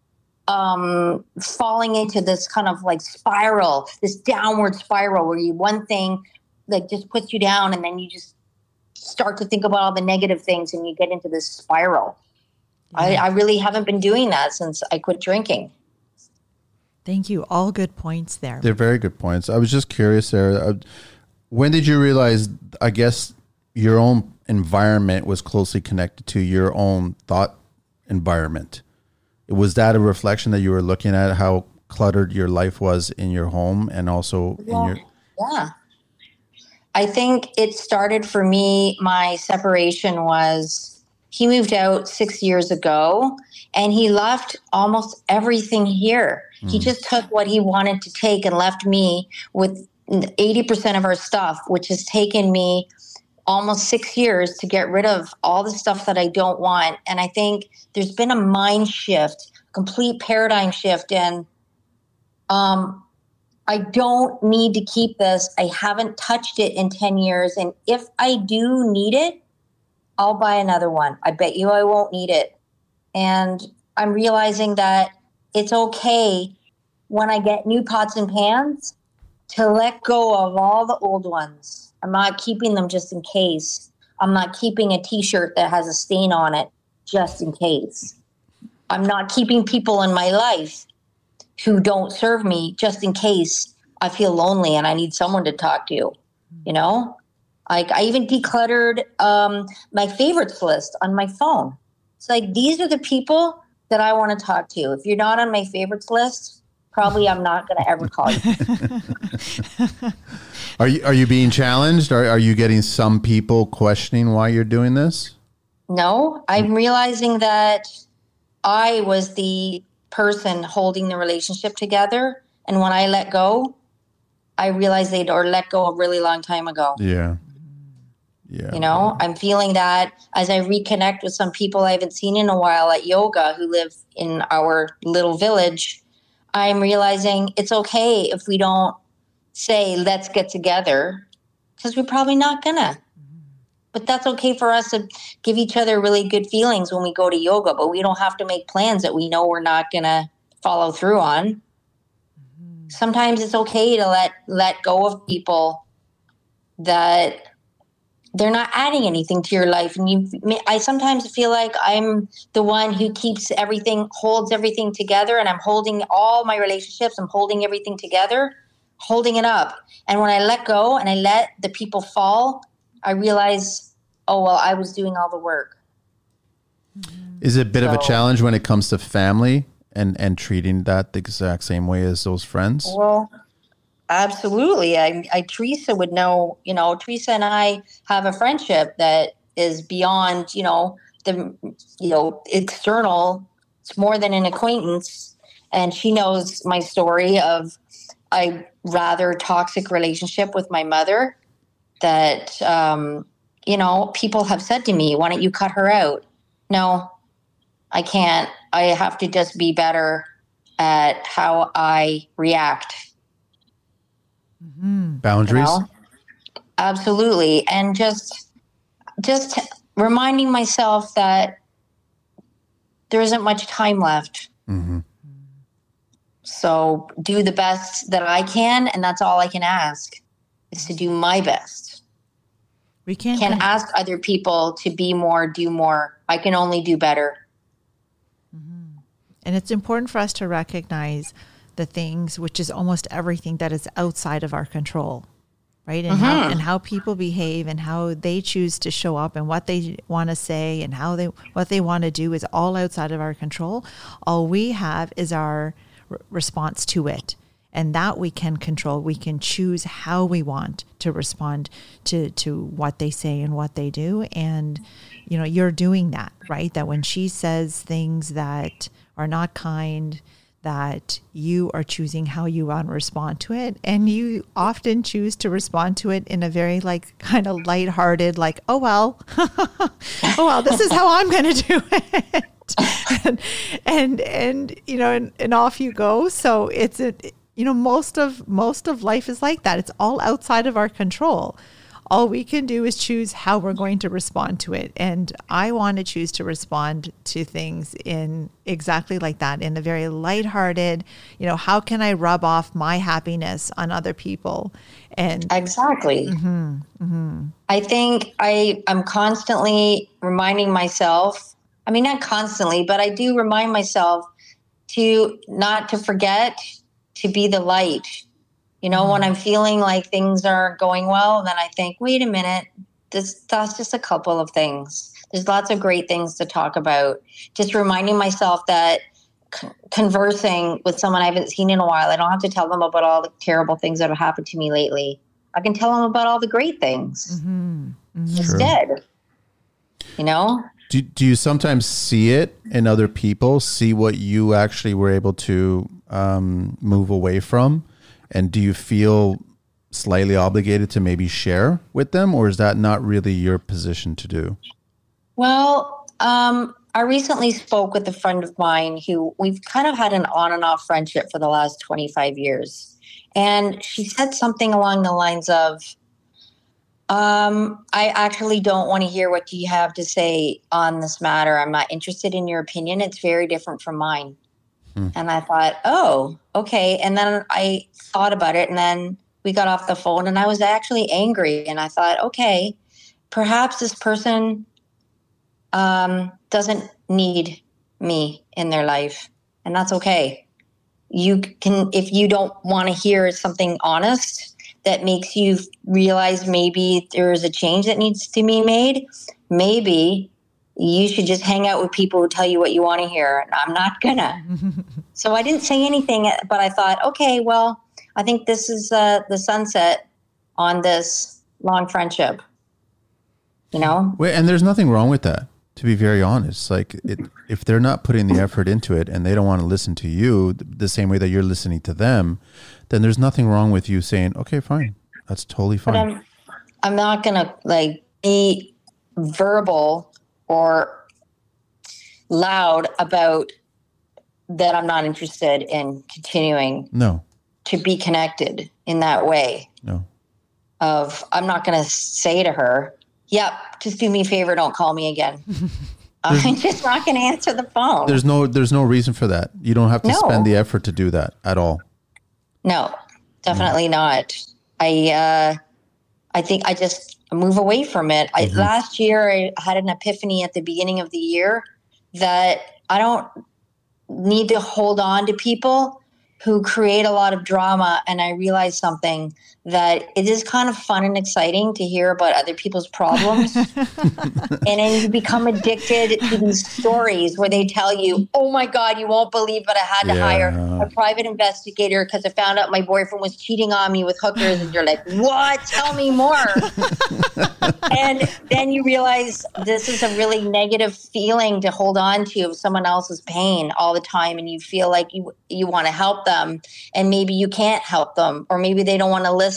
falling into this kind of like spiral, this downward spiral where one thing like just puts you down and then you just start to think about all the negative things and you get into this spiral. Yeah. I really haven't been doing that since I quit drinking. Thank you. All good points there. They're very good points. I was just curious there. When did you realize, I guess, your own environment was closely connected to your own thought environment? Was that a reflection that you were looking at how cluttered your life was in your home and also in your... Yeah. I think it started for me, my separation was, he moved out 6 years ago and he left almost everything here. He just took what he wanted to take and left me with 80% of our stuff, which has taken me almost 6 years to get rid of all the stuff that I don't want. And I think there's been a mind shift, complete paradigm shift. And I don't need to keep this. I haven't touched it in 10 years. And if I do need it, I'll buy another one. I bet you I won't need it. And I'm realizing that it's okay when I get new pots and pans to let go of all the old ones. I'm not keeping them just in case. I'm not keeping a t-shirt that has a stain on it just in case. I'm not keeping people in my life who don't serve me just in case I feel lonely and I need someone to talk to, Like I even decluttered my favorites list on my phone. It's like, these are the people that I want to talk to. If you're not on my favorites list, probably I'm not going to ever call you. Are you being challenged? Are you getting some people questioning why you're doing this? No, I'm realizing that I was the person holding the relationship together. And when I let go, I realized they'd let go a really long time ago. Yeah. I'm feeling that as I reconnect with some people I haven't seen in a while at yoga who live in our little village, I'm realizing it's okay if we don't say, let's get together, because we're probably not gonna. But that's okay for us to give each other really good feelings when we go to yoga, but we don't have to make plans that we know we're not gonna follow through on. Sometimes it's okay to let go of people that they're not adding anything to your life. And I sometimes feel like I'm the one who keeps everything, holds everything together, and I'm holding all my relationships. I'm holding everything together, holding it up. And when I let go and I let the people fall, I realize, oh, well, I was doing all the work. Is it a bit of a challenge when it comes to family and treating that the exact same way as those friends? Well, absolutely. Teresa would know, Teresa and I have a friendship that is beyond, the, external. It's more than an acquaintance. And she knows my story of a rather toxic relationship with my mother that, people have said to me, why don't you cut her out? No, I can't. I have to just be better at how I react. Boundaries. Absolutely. And just reminding myself that there isn't much time left. Mm-hmm. So do the best that I can. And that's all I can ask, is to do my best. We can't ask other people to be more, do more. I can only do better. And it's important for us to recognize the things, which is almost everything that is outside of our control, right? And how people behave and how they choose to show up and what they want to say and what they want to do is all outside of our control. All we have is our response to it. And that we can control. We can choose how we want to respond to what they say and what they do. And, you're doing that, right? That when she says things that are not kind, that you are choosing how you want to respond to it. And you often choose to respond to it in a very kind of lighthearted, oh, well, this is how I'm going to do it. and off you go. So it's most of life is like that. It's all outside of our control. All we can do is choose how we're going to respond to it. And I want to choose to respond to things in exactly like that, in a very lighthearted, how can I rub off my happiness on other people? And exactly. I think I'm constantly reminding myself, not constantly, but I do remind myself to not to forget to be the light. When I'm feeling like things aren't going well, then I think, wait a minute, that's just a couple of things. There's lots of great things to talk about. Just reminding myself that conversing with someone I haven't seen in a while, I don't have to tell them about all the terrible things that have happened to me lately. I can tell them about all the great things instead. Do you sometimes see it in other people, see what you actually were able to move away from? And do you feel slightly obligated to maybe share with them, or is that not really your position to do? Well, I recently spoke with a friend of mine who we've kind of had an on and off friendship for the last 25 years. And she said something along the lines of, I actually don't want to hear what you have to say on this matter. I'm not interested in your opinion. It's very different from mine. And I thought, oh, okay. And then I thought about it, and then we got off the phone, and I was actually angry. And I thought, okay, perhaps this person doesn't need me in their life, and that's okay. You can, if you don't want to hear something honest that makes you realize maybe there is a change that needs to be made, maybe you should just hang out with people who tell you what you want to hear. I'm not gonna. So I didn't say anything, but I thought, okay, well, I think this is the sunset on this long friendship, And there's nothing wrong with that, to be very honest. If they're not putting the effort into it and they don't want to listen to you the same way that you're listening to them, then there's nothing wrong with you saying, okay, fine. That's totally fine. But I'm not gonna be verbal or loud about that. I'm not interested in continuing to be connected in that way. I'm not going to say to her, yep, just do me a favor, don't call me again. I'm just not going to answer the phone. There's no reason for that. You don't have to spend the effort to do that at all. No, definitely not. I think I just move away from it. Last year, I had an epiphany at the beginning of the year that I don't need to hold on to people who create a lot of drama. And I realized something, that it is kind of fun and exciting to hear about other people's problems. And then you become addicted to these stories where they tell you, oh my God, you won't believe it. I had to hire a private investigator because I found out my boyfriend was cheating on me with hookers. And you're like, what? Tell me more. And then you realize this is a really negative feeling to hold on to of someone else's pain all the time. And you feel like you want to help them, and maybe you can't help them, or maybe they don't want to listen.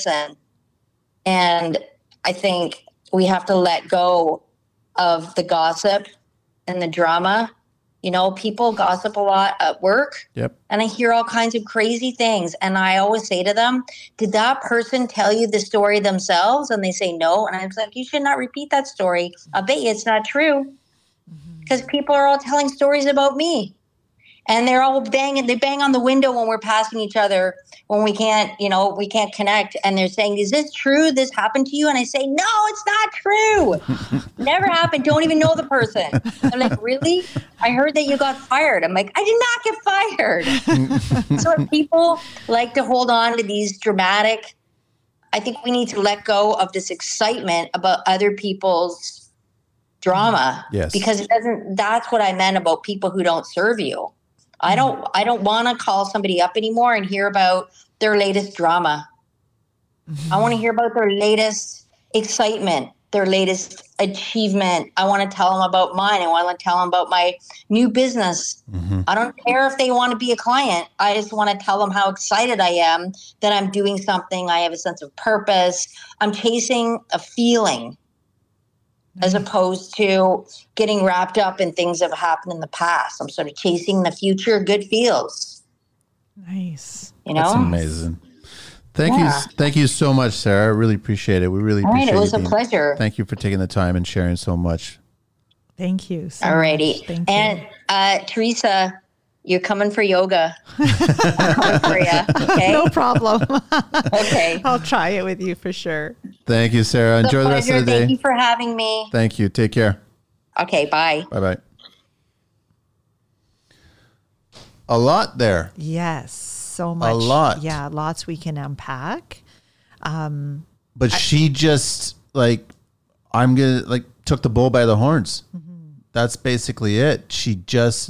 And I think we have to let go of the gossip and the drama. You know, people gossip a lot at work. Yep. And I hear all kinds of crazy things. And I always say to them, did that person tell you the story themselves? And they say no. And I'm like, you should not repeat that story. I bet you it's not true. Because people are all telling stories about me. And they're all they bang on the window when we're passing each other, when we can't connect. And they're saying, is this true? This happened to you? And I say, no, it's not true. Never happened. Don't even know the person. I'm like, really? I heard that you got fired. I'm like, I did not get fired. So if people like to hold on to these dramatic, I think we need to let go of this excitement about other people's drama. Yes. Because that's what I meant about people who don't serve you. I don't want to call somebody up anymore and hear about their latest drama. I want to hear about their latest excitement, their latest achievement. I want to tell them about mine. I want to tell them about my new business. I don't care if they want to be a client. I just want to tell them how excited I am that I'm doing something. I have a sense of purpose. I'm chasing a feeling, as opposed to getting wrapped up in things that have happened in the past. I'm sort of chasing the future good feels. Nice. You know? That's amazing. Thank you so much, Sarah. I really appreciate it. We really appreciate it. It was a pleasure. Thank you for taking the time and sharing so much. Thank you. Alrighty. Thank you. And Teresa, you're coming for yoga. I'm coming for you. Okay? No problem. Okay. I'll try it with you for sure. Thank you, Sarah. Enjoy the rest of the day. Thank you for having me. Thank you. Take care. Okay, bye. Bye-bye. A lot there. Yes, so much. A lot. Yeah, lots we can unpack. But she just took the bull by the horns. That's basically it. She just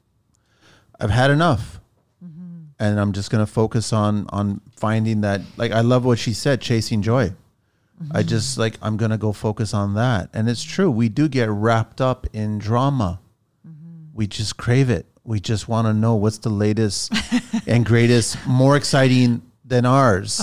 I've had enough. And I'm just going to focus on finding that, I love what she said, chasing joy. I just I'm going to go focus on that. And it's true. We do get wrapped up in drama. We just crave it. We just want to know what's the latest and greatest, more exciting than ours.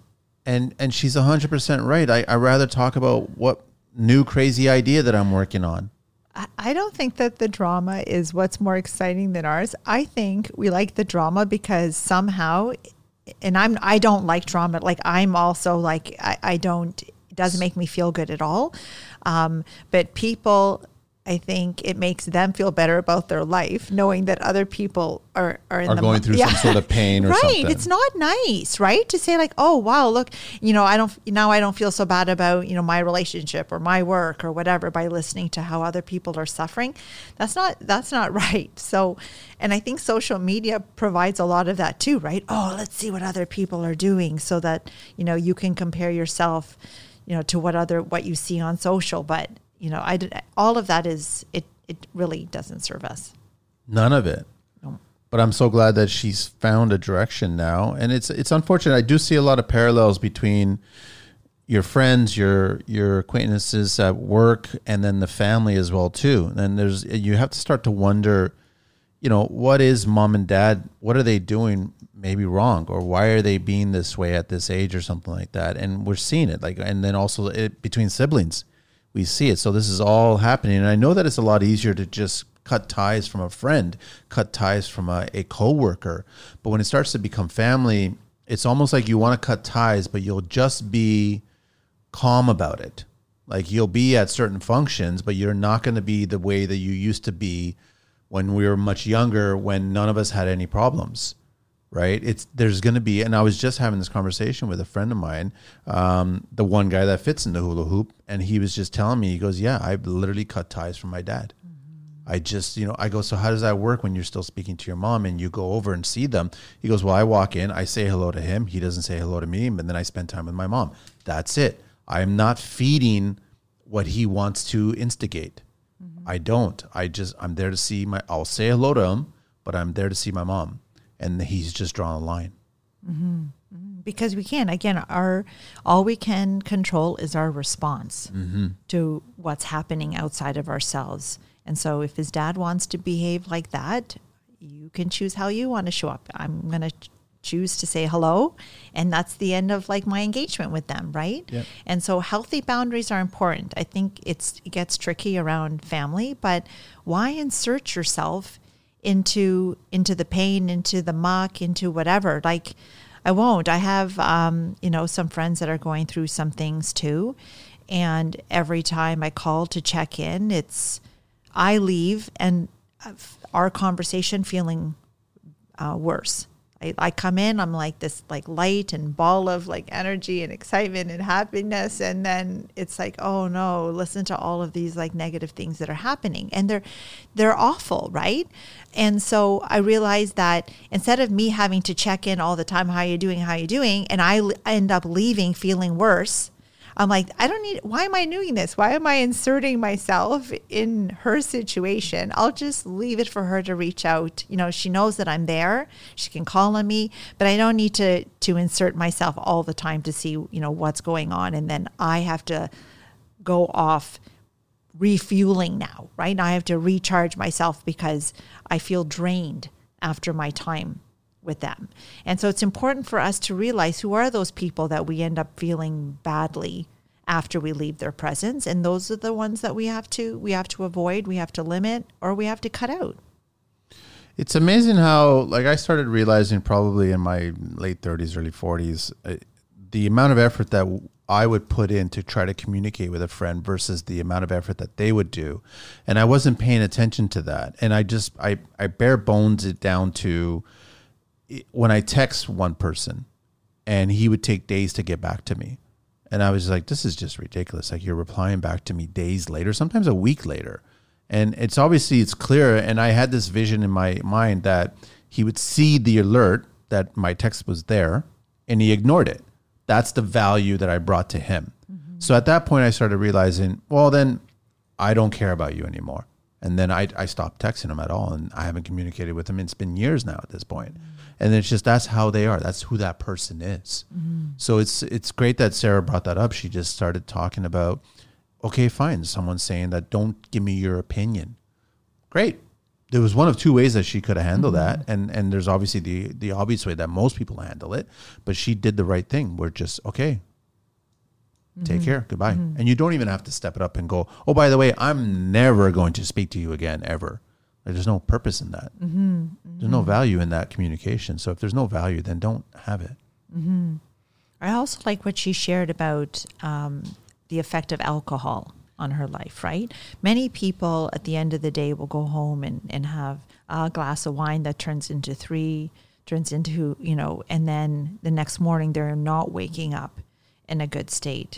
And she's 100% right. I rather talk about what new crazy idea that I'm working on. I don't think that the drama is what's more exciting than ours. I think we like the drama because somehow, and I don't like drama. I'm also I don't, it doesn't make me feel good at all. But people, I think it makes them feel better about their life, knowing that other people are going through some sort of pain or something. Right. It's not nice, right? To say oh, wow, look, I don't feel so bad about, my relationship or my work or whatever by listening to how other people are suffering. That's not right. So, and I think social media provides a lot of that too, right? Oh, let's see what other people are doing so that, you can compare yourself, to what you see on social. But all of that it really doesn't serve us. None of it. No. But I'm so glad that she's found a direction now. And it's unfortunate. I do see a lot of parallels between your friends, your acquaintances at work, and then the family as well too. And you have to start to wonder, what is mom and dad, what are they doing maybe wrong, or why are they being this way at this age or something like that? And we're seeing it and then also between siblings. We see it. So this is all happening. And I know that it's a lot easier to just cut ties from a friend, cut ties from a coworker. But when it starts to become family, it's almost like you want to cut ties, but you'll just be calm about it. You'll be at certain functions, but you're not going to be the way that you used to be when we were much younger, when none of us had any problems, right? There's going to be, and I was just having this conversation with a friend of mine, the one guy that fits in the hula hoop, and he was just telling me, he goes, yeah, I've literally cut ties from my dad. I just, I go, so how does that work when you're still speaking to your mom and you go over and see them? He goes, well, I walk in, I say hello to him. He doesn't say hello to me. And then I spend time with my mom. That's it. I'm not feeding what he wants to instigate. I don't. I'm there to see I'll say hello to him, but I'm there to see my mom. And he's just drawn a line. Because we can, again, all we can control is our response to what's happening outside of ourselves. And so if his dad wants to behave like that, you can choose how you want to show up. I'm going to choose to say hello, and that's the end of like my engagement with them, right? Yep. And so healthy boundaries are important. I think it gets tricky around family, but why insert yourself into the pain, into the muck, into whatever? Like, I won't. I have some friends that are going through some things too, and every time I call to check in, I leave and our conversation feeling worse. I come in, I'm like this like light and ball of like energy and excitement and happiness. And then it's like, oh no, listen to all of these like negative things that are happening. And they're awful, right? And so I realized that instead of me having to check in all the time, how you doing? And I end up leaving feeling worse. I'm like, why am I doing this? Why am I inserting myself in her situation? I'll just leave it for her to reach out. She knows that I'm there. She can call on me, but I don't need to insert myself all the time to see, what's going on. And then I have to go off refueling now, right? I have to recharge myself because I feel drained after my time with them. And so it's important for us to realize who are those people that we end up feeling badly after we leave their presence. And those are the ones that we have to avoid, we have to limit, or we have to cut out. It's amazing how, like, I started realizing probably in my late 30s, early 40s, the amount of effort that I would put in to try to communicate with a friend versus the amount of effort that they would do. And I wasn't paying attention to that. And I bare bones it down to, when I text one person and he would take days to get back to me. And I was like, this is just ridiculous. Like, you're replying back to me days later, sometimes a week later. And it's clear. And I had this vision in my mind that he would see the alert that my text was there and he ignored it. That's the value that I brought to him. Mm-hmm. So at that point I started realizing, well, then I don't care about you anymore. And then I stopped texting him at all. And I haven't communicated with him. It's been years now at this point. Mm-hmm. And it's just, that's how they are. That's who that person is. Mm-hmm. So it's great that Sarah brought that up. She just started talking about, okay, fine. Someone's saying that, don't give me your opinion. Great. There was one of two ways that she could have handled that. And there's obviously the obvious way that most people handle it. But she did the right thing. We're just, okay, take care. Goodbye. Mm-hmm. And you don't even have to step it up and go, oh, by the way, I'm never going to speak to you again, ever. Like, there's no purpose in that. Mm-hmm. Mm-hmm. There's no value in that communication. So if there's no value, then don't have it. Mm-hmm. I also like what she shared about the effect of alcohol on her life, right? Many people at the end of the day will go home and have a glass of wine that turns into 3, and then the next morning they're not waking up in a good state.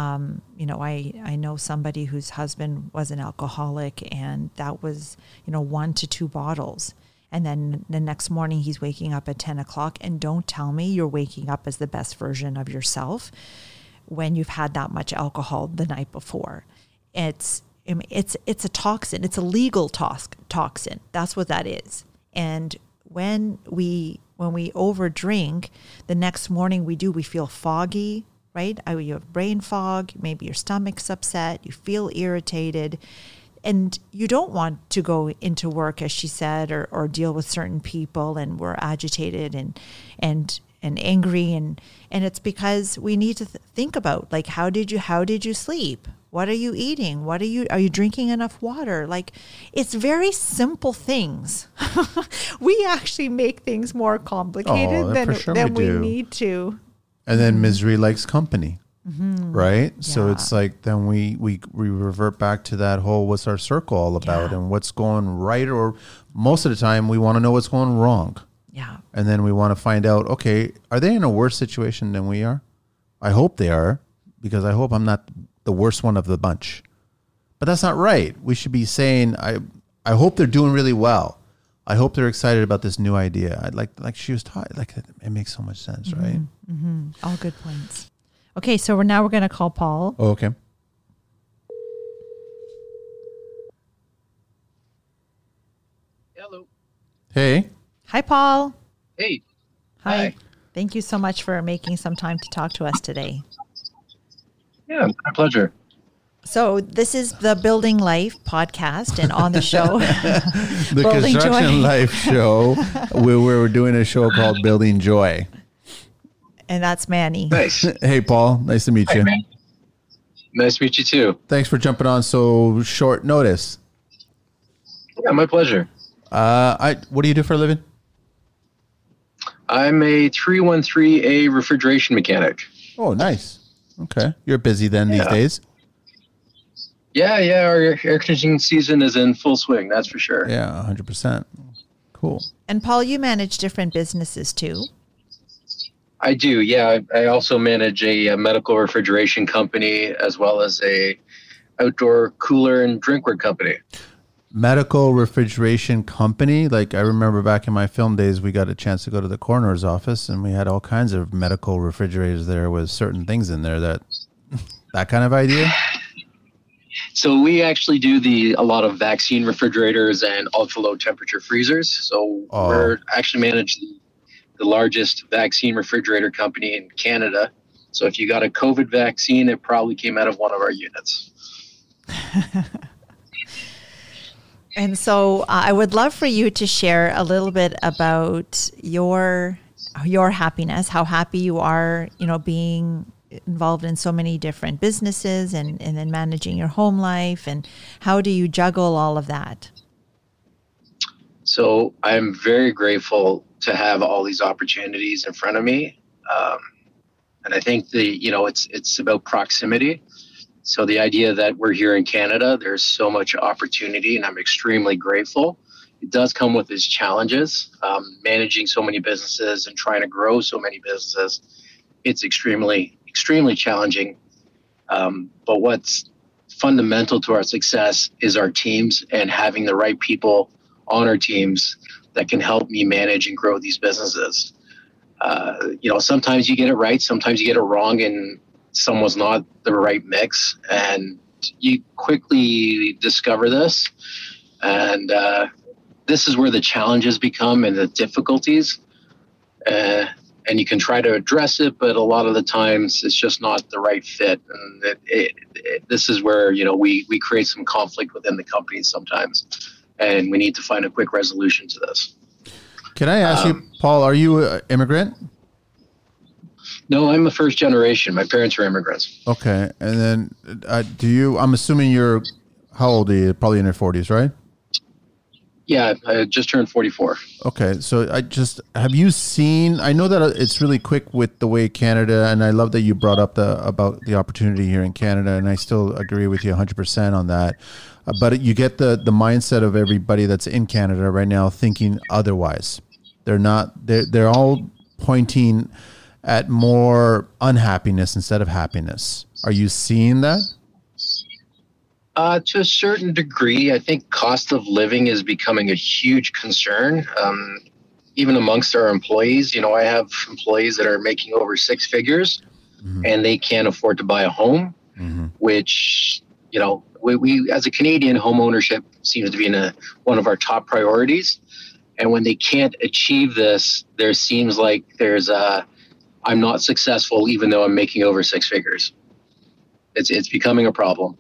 I know somebody whose husband was an alcoholic, and that was, 1 to 2 bottles. And then the next morning he's waking up at 10 o'clock. And don't tell me you're waking up as the best version of yourself when you've had that much alcohol the night before. It's a toxin. It's a legal toxin. That's what that is. And when we overdrink, the next morning we feel foggy, right? You have brain fog, maybe your stomach's upset, you feel irritated, and you don't want to go into work, as she said, or deal with certain people, and we're agitated and angry, and it's because we need to think about, like, how did you sleep? What are you eating? Are you drinking enough water? Like, it's very simple things. We actually make things more complicated than we need to. And then misery likes company, right? Yeah. So it's like, then we revert back to that whole, what's our circle all about, and what's going right, or most of the time we want to know what's going wrong. Yeah. And then we want to find out, okay, are they in a worse situation than we are? I hope they are, because I hope I'm not the worst one of the bunch. But that's not right. We should be saying, I hope they're doing really well. I hope they're excited about this new idea. I'd like she was taught, like it makes so much sense, right? Mm-hmm. All good points. Okay, so we're going to call Paul. Oh, okay. Hello. Hey. Hi, Paul. Hey. Hi. Thank you so much for making some time to talk to us today. Yeah, my pleasure. So this is the Building Life podcast, and on the show, The Building Construction Joy. Life show, where we're doing a show called Building Joy. And that's Manny. Nice. Hey, Paul. Nice to meet Hi, you. man. Nice to meet you too. Thanks for jumping on so short notice. Yeah, my pleasure. What do you do for a living? I'm a 313A refrigeration mechanic. Oh, nice. Okay. You're busy then these Yeah. days. Yeah, our air conditioning season is in full swing, that's for sure. Yeah, 100%. Cool. And Paul, you manage different businesses too. I do, yeah. I also manage a medical refrigeration company as well as a outdoor cooler and drinkware company. Medical refrigeration company. Like I remember back in my film days, we got a chance to go to the coroner's office and we had all kinds of medical refrigerators there with certain things in there that kind of idea. So we actually do a lot of vaccine refrigerators and ultra low temperature freezers. So we're actually manage the largest vaccine refrigerator company in Canada. So if you got a COVID vaccine, it probably came out of one of our units. And so I would love for you to share a little bit about your happiness, how happy you are, being involved in so many different businesses and then managing your home life, and how do you juggle all of that? So I'm very grateful to have all these opportunities in front of me. And I think it's about proximity. So the idea that we're here in Canada, there's so much opportunity and I'm extremely grateful. It does come with its challenges. Managing so many businesses and trying to grow so many businesses, it's extremely challenging. But what's fundamental to our success is our teams and having the right people on our teams that can help me manage and grow these businesses. Sometimes you get it right, sometimes you get it wrong, and someone's not the right mix, and you quickly discover this. And this is where the challenges become and the difficulties. And you can try to address it, but a lot of the times it's just not the right fit. And this is where, we create some conflict within the company sometimes, and we need to find a quick resolution to this. Can I ask you, Paul, are you an immigrant? No, I'm a first generation. My parents are immigrants. Okay. And then I'm assuming you're, how old are you? Probably in your 40s, right? Yeah, I just turned 44. Okay. So have you seen, I know that it's really quick with the way Canada, and I love that you brought up about the opportunity here in Canada, and I still agree with you 100% on that. But you get the mindset of everybody that's in Canada right now thinking otherwise. They're all pointing at more unhappiness instead of happiness. Are you seeing that? To a certain degree, I think cost of living is becoming a huge concern, even amongst our employees. I have employees that are making over six figures, mm-hmm. and they can't afford to buy a home, mm-hmm. which, we as a Canadian, home ownership seems to be one of our top priorities. And when they can't achieve this, there seems like I'm not successful, even though I'm making over six figures. It's becoming a problem.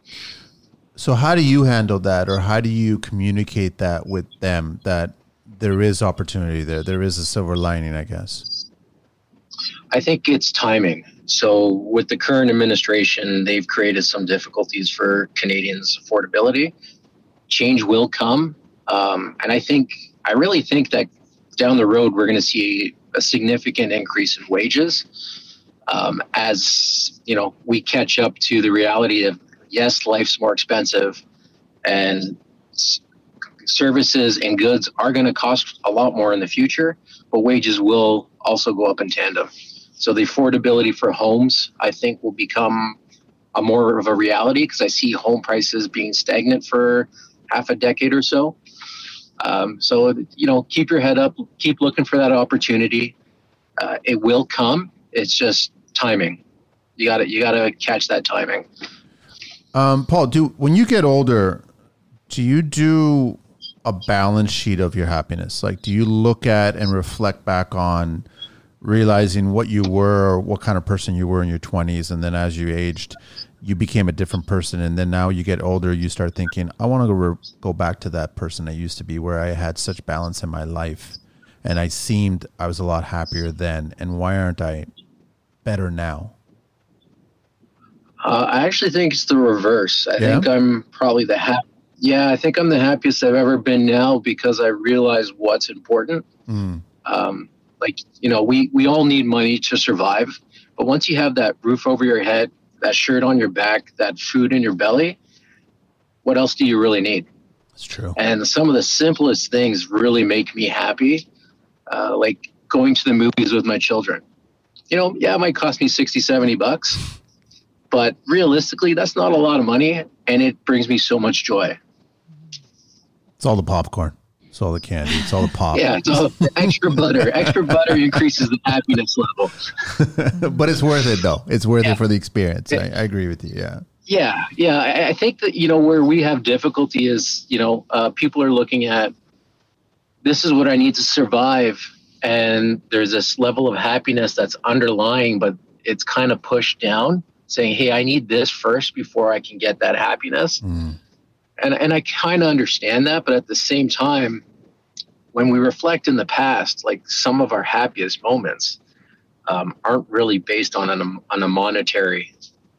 So how do you handle that, or how do you communicate that with them, that there is opportunity there? There is a silver lining, I guess. I think it's timing. So with the current administration, they've created some difficulties for Canadians' affordability. Change will come. And I really think that down the road, we're going to see a significant increase in wages as, we catch up to the reality of, yes, life's more expensive, and services and goods are going to cost a lot more in the future, but wages will also go up in tandem. So the affordability for homes, I think, will become a more of a reality, because I see home prices being stagnant for half a decade or so. So, keep your head up, keep looking for that opportunity. It will come. It's just timing. You gotta catch that timing. Paul, when you get older, do you do a balance sheet of your happiness? Like, do you look at and reflect back on realizing what you were, or what kind of person you were in your 20s, and then as you aged, you became a different person, and then now you get older, you start thinking, I want to go back to that person I used to be, where I had such balance in my life, and I was a lot happier then, and why aren't I better now? I actually think it's the reverse. I think I'm probably I think I'm the happiest I've ever been now, because I realize what's important. We all need money to survive, but once you have that roof over your head, that shirt on your back, that food in your belly, what else do you really need? That's true. And some of the simplest things really make me happy, like going to the movies with my children. It might cost me $60-$70, but realistically, that's not a lot of money, and it brings me so much joy. It's all the popcorn. It's all the candy. It's all the pop. Yeah, it's all extra butter. Extra butter increases the happiness level. But it's worth it, though. It's worth it for the experience. I agree with you. Yeah. Yeah. I think that, where we have difficulty is, people are looking at, this is what I need to survive. And there's this level of happiness that's underlying, but it's kind of pushed down, saying, hey, I need this first before I can get that happiness. And I kind of understand that, but at the same time, when we reflect in the past, like some of our happiest moments aren't really based on a monetary,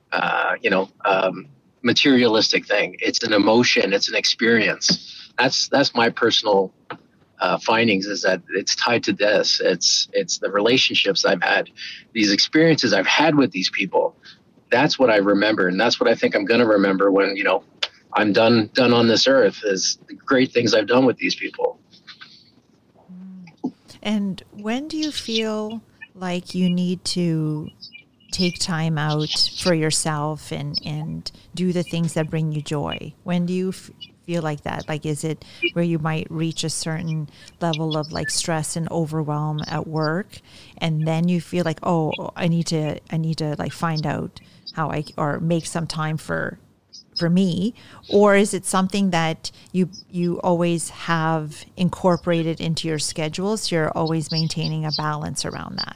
materialistic thing. It's an emotion. It's an experience. That's my personal findings, is that it's tied to this. It's the relationships I've had, these experiences I've had with these people. That's what I remember, and that's what I think I'm going to remember when I'm done on this earth, is the great things I've done with these people. And when do you feel like you need to take time out for yourself and do the things that bring you joy? When do you feel like that? Like, is it where you might reach a certain level of like stress and overwhelm at work, and then you feel like, oh, I need to like find out how or make some time for me? Or is it something that you always have incorporated into your schedule, so you're always maintaining a balance around that?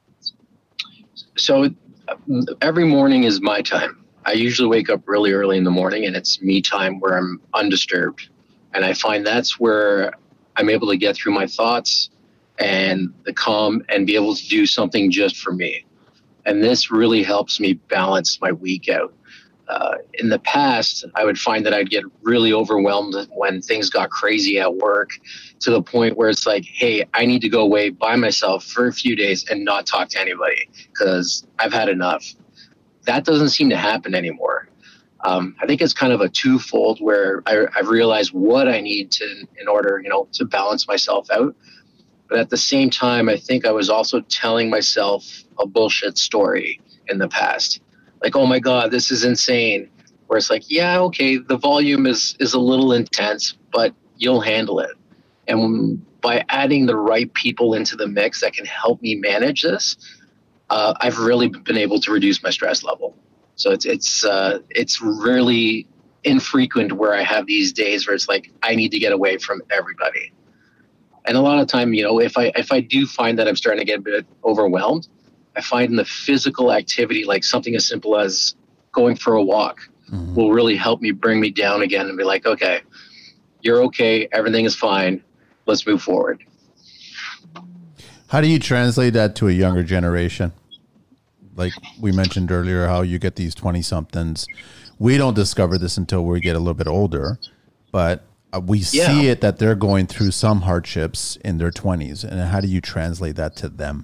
So every morning is my time. I usually wake up really early in the morning, and it's me time where I'm undisturbed. And I find that's where I'm able to get through my thoughts and the calm and be able to do something just for me. And this really helps me balance my week out. In the past, I would find that I'd get really overwhelmed when things got crazy at work, to the point where it's like, hey, I need to go away by myself for a few days and not talk to anybody because I've had enough. That doesn't seem to happen anymore. I think it's kind of a twofold, where I've realized what I need in order, to balance myself out. But at the same time, I think I was also telling myself a bullshit story in the past. Like, oh my God, this is insane. Where it's like, yeah, okay, the volume is a little intense, but you'll handle it. And by adding the right people into the mix that can help me manage this, I've really been able to reduce my stress level. So it's really infrequent where I have these days where it's like, I need to get away from everybody. And a lot of time, if I do find that I'm starting to get a bit overwhelmed, I find the physical activity, like something as simple as going for a walk, will really help me bring me down again and be like, okay, you're okay. Everything is fine. Let's move forward. How do you translate that to a younger generation? Like we mentioned earlier, how you get these 20-somethings. We don't discover this until we get a little bit older, but we see it that they're going through some hardships in their 20s. And how do you translate that to them?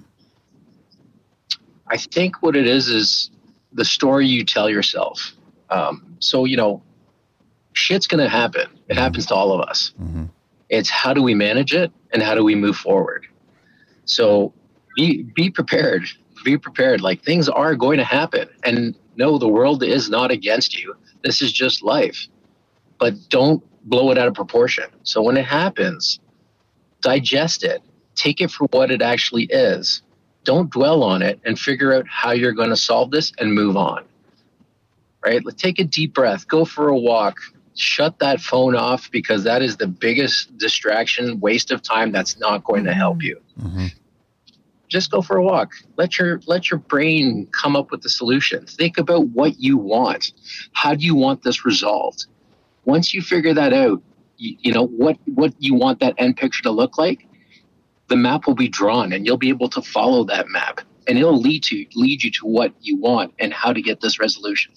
I think what it is the story you tell yourself. So, shit's going to happen. It happens to all of us. It's how do we manage it and how do we move forward? So be prepared. Be prepared. Like, things are going to happen. And no, the world is not against you. This is just life. But don't blow it out of proportion. So when it happens, digest it. Take it for what it actually is. Don't dwell on it, and figure out how you're going to solve this and move on. Right? Take a deep breath. Go for a walk. Shut that phone off, because that is the biggest distraction, waste of time that's not going to help you. Just go for a walk. Let your brain come up with the solution. Think about what you want. How do you want this resolved? Once you figure that out, you know what you want that end picture to look like, the map will be drawn, and you'll be able to follow that map, and it'll lead you to what you want and how to get this resolution.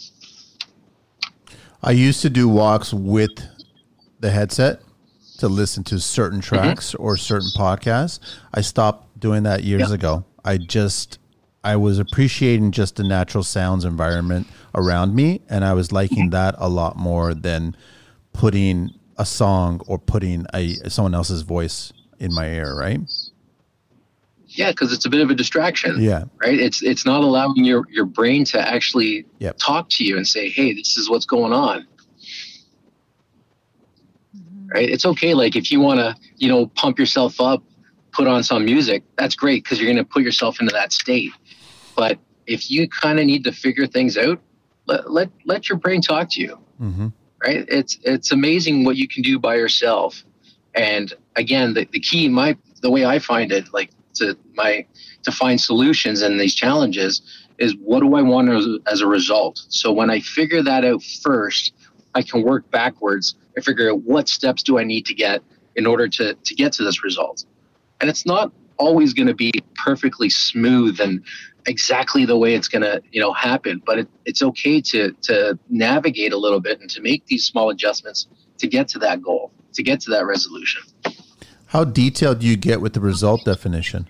I used to do walks with the headset to listen to certain tracks or certain podcasts. I stopped doing that years ago. I was appreciating just the natural sounds environment around me, and I was liking that a lot more than putting a song or putting someone else's voice in my ear, right? Yeah, because it's a bit of a distraction. Yeah. Right? It's not allowing your brain to actually talk to you and say, hey, this is what's going on. Right? It's okay. Like, if you want to, pump yourself up, put on some music, that's great, because you're going to put yourself into that state. But if you kind of need to figure things out, let your brain talk to you. Right? It's amazing what you can do by yourself. And again, the key, the way I find it, like to find solutions in these challenges, is what do I want as a result? So when I figure that out first, I can work backwards and figure out what steps do I need to get in order to get to this result. And it's not always going to be perfectly smooth and exactly the way it's going to, happen, but it's okay to navigate a little bit and to make these small adjustments to get to that goal, to get to that resolution. How detailed do you get with the result definition?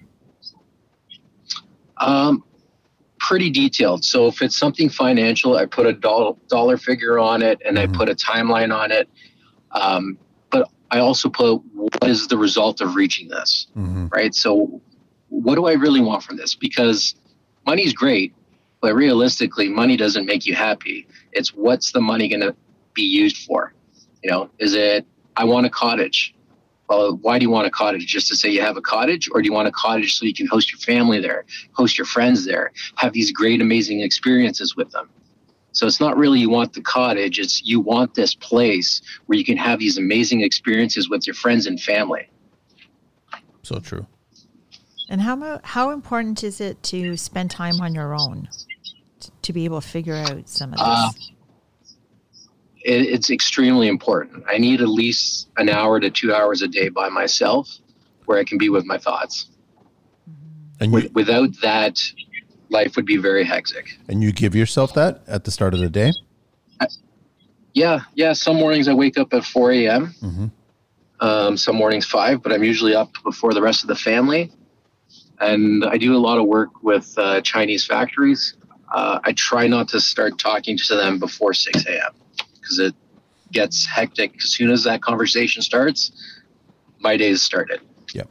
Pretty detailed. So if it's something financial, I put a dollar figure on it, and I put a timeline on it. But I also put, what is the result of reaching this, right? So what do I really want from this? Because money's great, but realistically, money doesn't make you happy. It's what's the money going to be used for? Is it, I want a cottage. Well, why do you want a cottage? Just to say you have a cottage? Or do you want a cottage so you can host your family there, host your friends there, have these great, amazing experiences with them? So it's not really you want the cottage, it's you want this place where you can have these amazing experiences with your friends and family. So true. And how important is it to spend time on your own to be able to figure out some of this? It's extremely important. I need at least an hour to 2 hours a day by myself where I can be with my thoughts. And without that, life would be very hectic. And you give yourself that at the start of the day? Yeah. Some mornings I wake up at 4 a.m. Some mornings 5, but I'm usually up before the rest of the family. And I do a lot of work with Chinese factories. I try not to start talking to them before 6 a.m. because it gets hectic. As soon as that conversation starts, my day is started. Yep.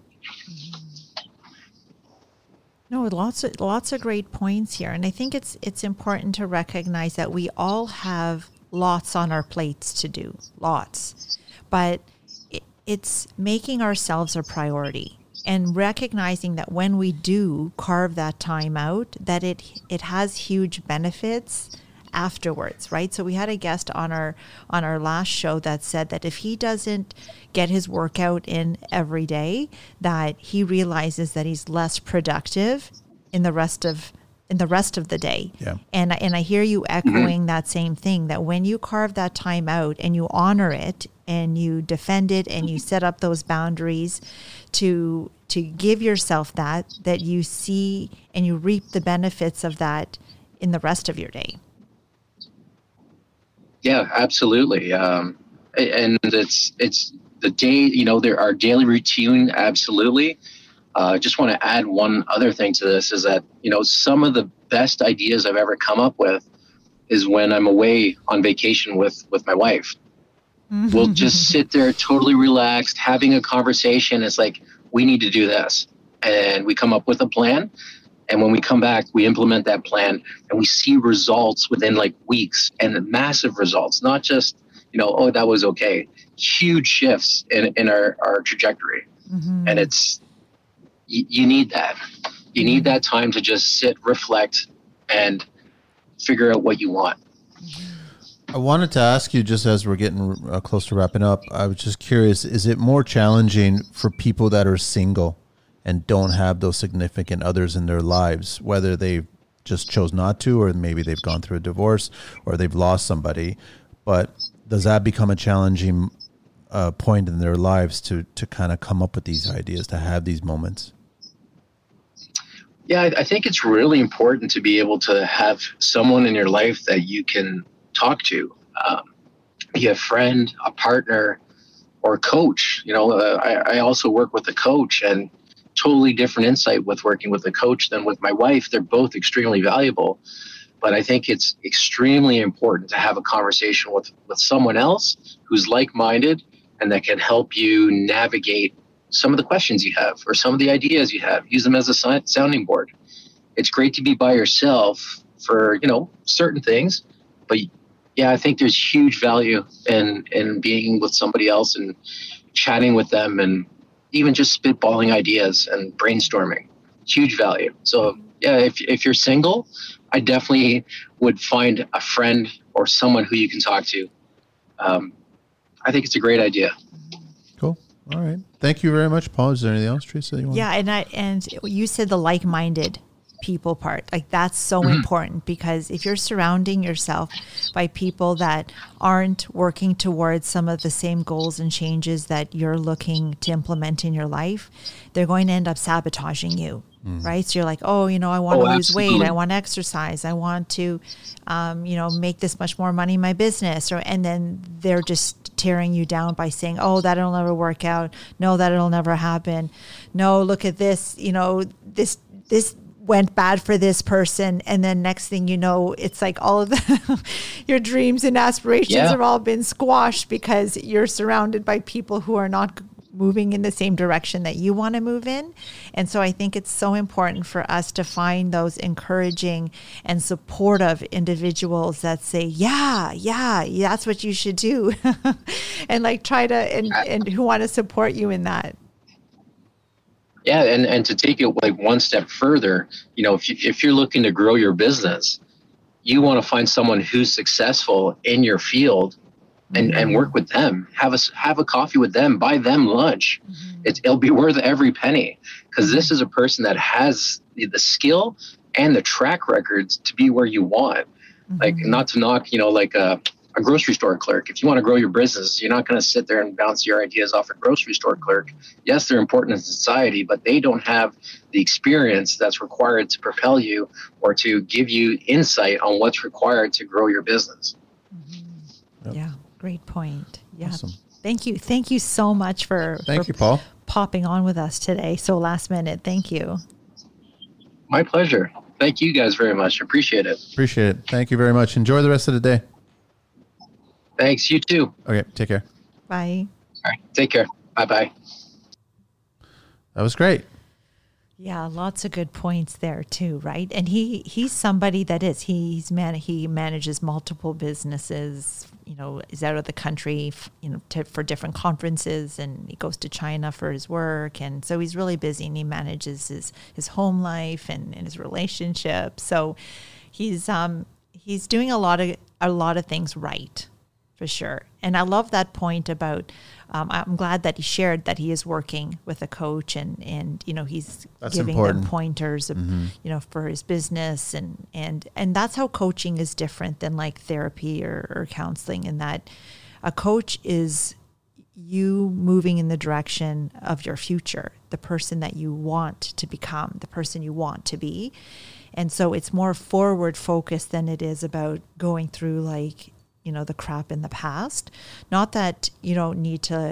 No, lots of great points here. And I think it's important to recognize that we all have lots on our plates to do, lots. But it's making ourselves a priority and recognizing that when we do carve that time out, that it has huge benefits afterwards, right? So we had a guest on our last show that said that if he doesn't get his workout in every day, that he realizes that he's less productive in the rest of the day. Yeah. And I hear you echoing that same thing, that when you carve that time out and you honor it and you defend it and you set up those boundaries to give yourself that you see and you reap the benefits of that in the rest of your day. Yeah, absolutely. And it's the day, there are daily routine. Absolutely. Just want to add one other thing to this is that, some of the best ideas I've ever come up with is when I'm away on vacation with my wife. We'll just sit there totally relaxed, having a conversation. It's like, we need to do this. And we come up with a plan. And when we come back, we implement that plan and we see results within like weeks, and massive results, not just, oh, that was okay. Huge shifts in our trajectory. And it's, you need that. You need that time to just sit, reflect, and figure out what you want. I wanted to ask you, just as we're getting close to wrapping up, I was just curious, is it more challenging for people that are single and don't have those significant others in their lives, whether they just chose not to, or maybe they've gone through a divorce or they've lost somebody, but does that become a challenging point in their lives to kind of come up with these ideas, to have these moments? Yeah, I think it's really important to be able to have someone in your life that you can talk to, be a friend, a partner, or a coach. I also work with a coach, and totally different insight with working with a coach than with my wife. They're both extremely valuable, but I think it's extremely important to have a conversation with someone else who's like-minded and that can help you navigate some of the questions you have or some of the ideas you have. Use them as a sounding board. It's great to be by yourself for, certain things, but yeah, I think there's huge value in being with somebody else and chatting with them, and even just spitballing ideas and brainstorming. Huge value. So yeah, if you're single, I definitely would find a friend or someone who you can talk to. I think it's a great idea. Cool. All right. Thank you very much, Paul. Is there anything else, Teresa, you want? Yeah, and you said the like-minded people part. Like, that's so important, because if you're surrounding yourself by people that aren't working towards some of the same goals and changes that you're looking to implement in your life, they're going to end up sabotaging you. Right? So you're like, I want to lose weight. I want to exercise. I want to, make this much more money in my business. And then they're just tearing you down by saying, oh, that'll never work out. No, that'll never happen. No, look at this, this went bad for this person. And then next thing you know, it's like all of your dreams and aspirations have all been squashed because you're surrounded by people who are not moving in the same direction that you want to move in. And so I think it's so important for us to find those encouraging and supportive individuals that say, yeah, that's what you should do. And like try to, and who want to support you in that. Yeah. And to take it like one step further, if you're looking to grow your business, you want to find someone who's successful in your field and work with them, have a coffee with them, buy them lunch. It'll be worth every penny, because this is a person that has the skill and the track records to be where you want. Like, not to knock, like a grocery store clerk. If you want to grow your business, you're not going to sit there and bounce your ideas off a grocery store clerk. Yes, they're important in society, but they don't have the experience that's required to propel you or to give you insight on what's required to grow your business. Yep. Yeah. Great point. Yeah. Awesome. Thank you. Thank you so much for Paul, popping on with us today. So last minute. Thank you. My pleasure. Thank you guys very much. Appreciate it. Appreciate it. Thank you very much. Enjoy the rest of the day. Thanks. You too. Okay. Take care. Bye. All right. Take care. Bye-bye. That was great. Yeah, lots of good points there too, right? And he's somebody that he manages multiple businesses, is out of the country, for different conferences, and he goes to China for his work, and so he's really busy, and he manages his home life and his relationship. So he's doing a lot of things right, for sure. And I love that point about. I'm glad that he shared that he is working with a coach, and he's That's giving important. them pointers of, for his business, and that's how coaching is different than like therapy or counseling, in that a coach is you moving in the direction of your future, the person that you want to become, the person you want to be. And so it's more forward focused than it is about going through like, the crap in the past. Not that you don't need to,